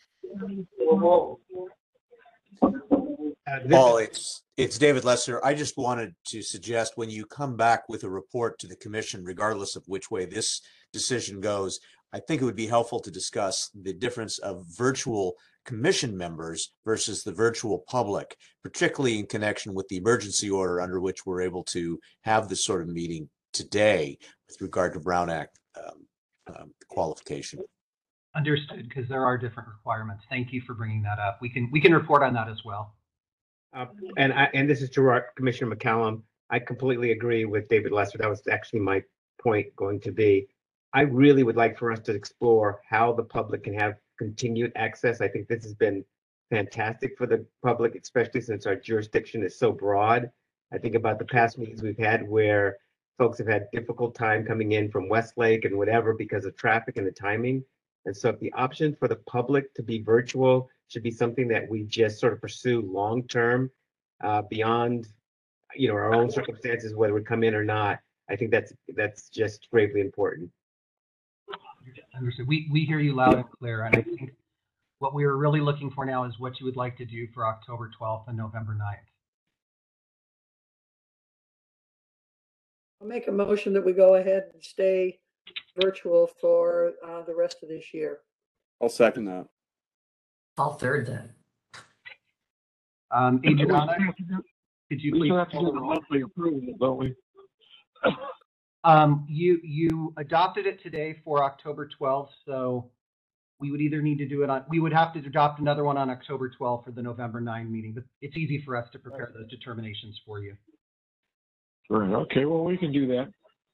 Uh, this- Paul, it's, it's David Lesser. I just wanted to suggest when you come back with a report to the commission, regardless of which way this decision goes, I think it would be helpful to discuss the difference of virtual commission members versus the virtual public, particularly in connection with the emergency order under which we're able to have this sort of meeting today with regard to Brown Act um, um, qualification. Understood, because there are different requirements. Thank you for bringing that up. We can, we can report on that as well. Uh, and I, and this is to Commissioner McCallum. I completely agree with David Lesser. That was actually my point going to be. I really would like for us to explore how the public can have continued access. I think this has been fantastic for the public, especially since our jurisdiction is so broad. I think about the past meetings we've had where folks have had difficult time coming in from Westlake and whatever because of traffic and the timing. And so if the option for the public to be virtual should be something that we just sort of pursue long-term uh, beyond, you know, our own circumstances, whether we come in or not, I think that's that's just gravely important. Understood. We, we hear you loud and clear. And I think what we are really looking for now is what you would like to do for October twelfth and November ninth. I'll make a motion that we go ahead and stay virtual for uh, the rest of this year. I'll second that. I'll third that. Um, Adriana, could you We please? still have to do the monthly approval, don't we? Um, you, you adopted it today for October twelfth, so we would either need to do it on, we would have to adopt another one on October twelfth for the November ninth meeting, but it's easy for us to prepare those determinations for you. Right, okay, well, we can do that.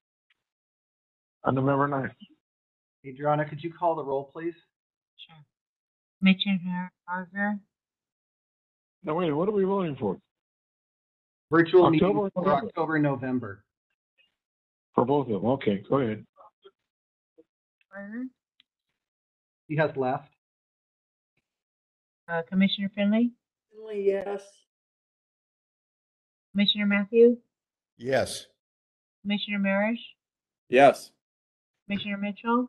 On November ninth. Adriana, could you call the roll, please? Sure. Commissioner Harger, Now, wait, what are we voting for? Virtual October meeting or for November? October, November. For both of them, okay, go ahead. Harger, He has left. uh, Commissioner Finley, Finley, yes. Commissioner Matthews, Yes. Commissioner Marish, Yes. Commissioner Mitchell,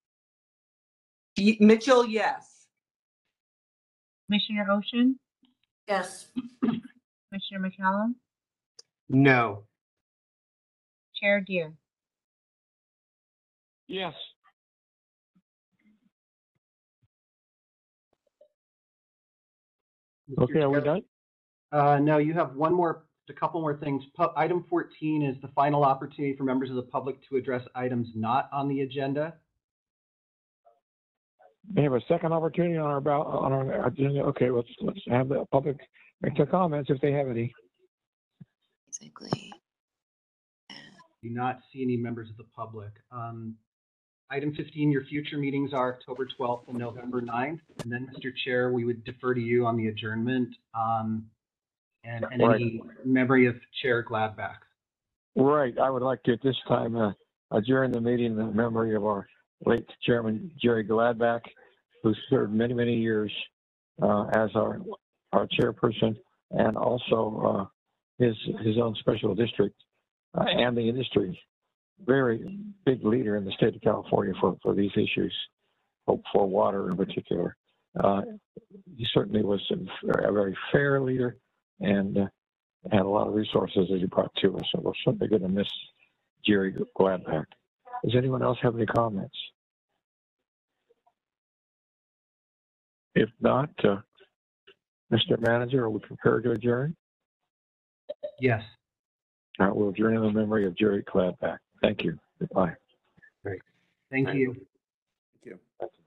Y- Mitchell, yes. Commissioner Ocean, Yes. Commissioner McCallum, No. Chair Deere. Yes. Okay, are we done? Uh, no, you have one more, a couple more things. Pu- Item fourteen is the final opportunity for members of the public to address items not on the agenda. They have a second opportunity on our ballot, on our agenda. Okay, let's, let's have the public make their comments if they have any. Basically. Do not see any members of the public. Um, Item fifteen, your future meetings are October twelfth and November ninth. And then, Mister Chair, we would defer to you on the adjournment um, and, and any memory of Chair Gladbach. Right, I would like to at this time uh, adjourn the meeting in memory of our late Chairman Jerry Gladbach, who served many, many years uh, as our our chairperson, and also uh, his his own special district uh, and the industry. Very big leader in the state of California for, for these issues, for, for water in particular. Uh, he certainly was a very fair leader and uh, had a lot of resources that he brought to us. So we're certainly going to miss Jerry Gladbach. Does anyone else have any comments? If not, uh, Mister Manager, are we prepared to adjourn? Yes. All right, we'll adjourn in the memory of Jerry Gladbach. Thank you. Goodbye. Thank you. Thank you.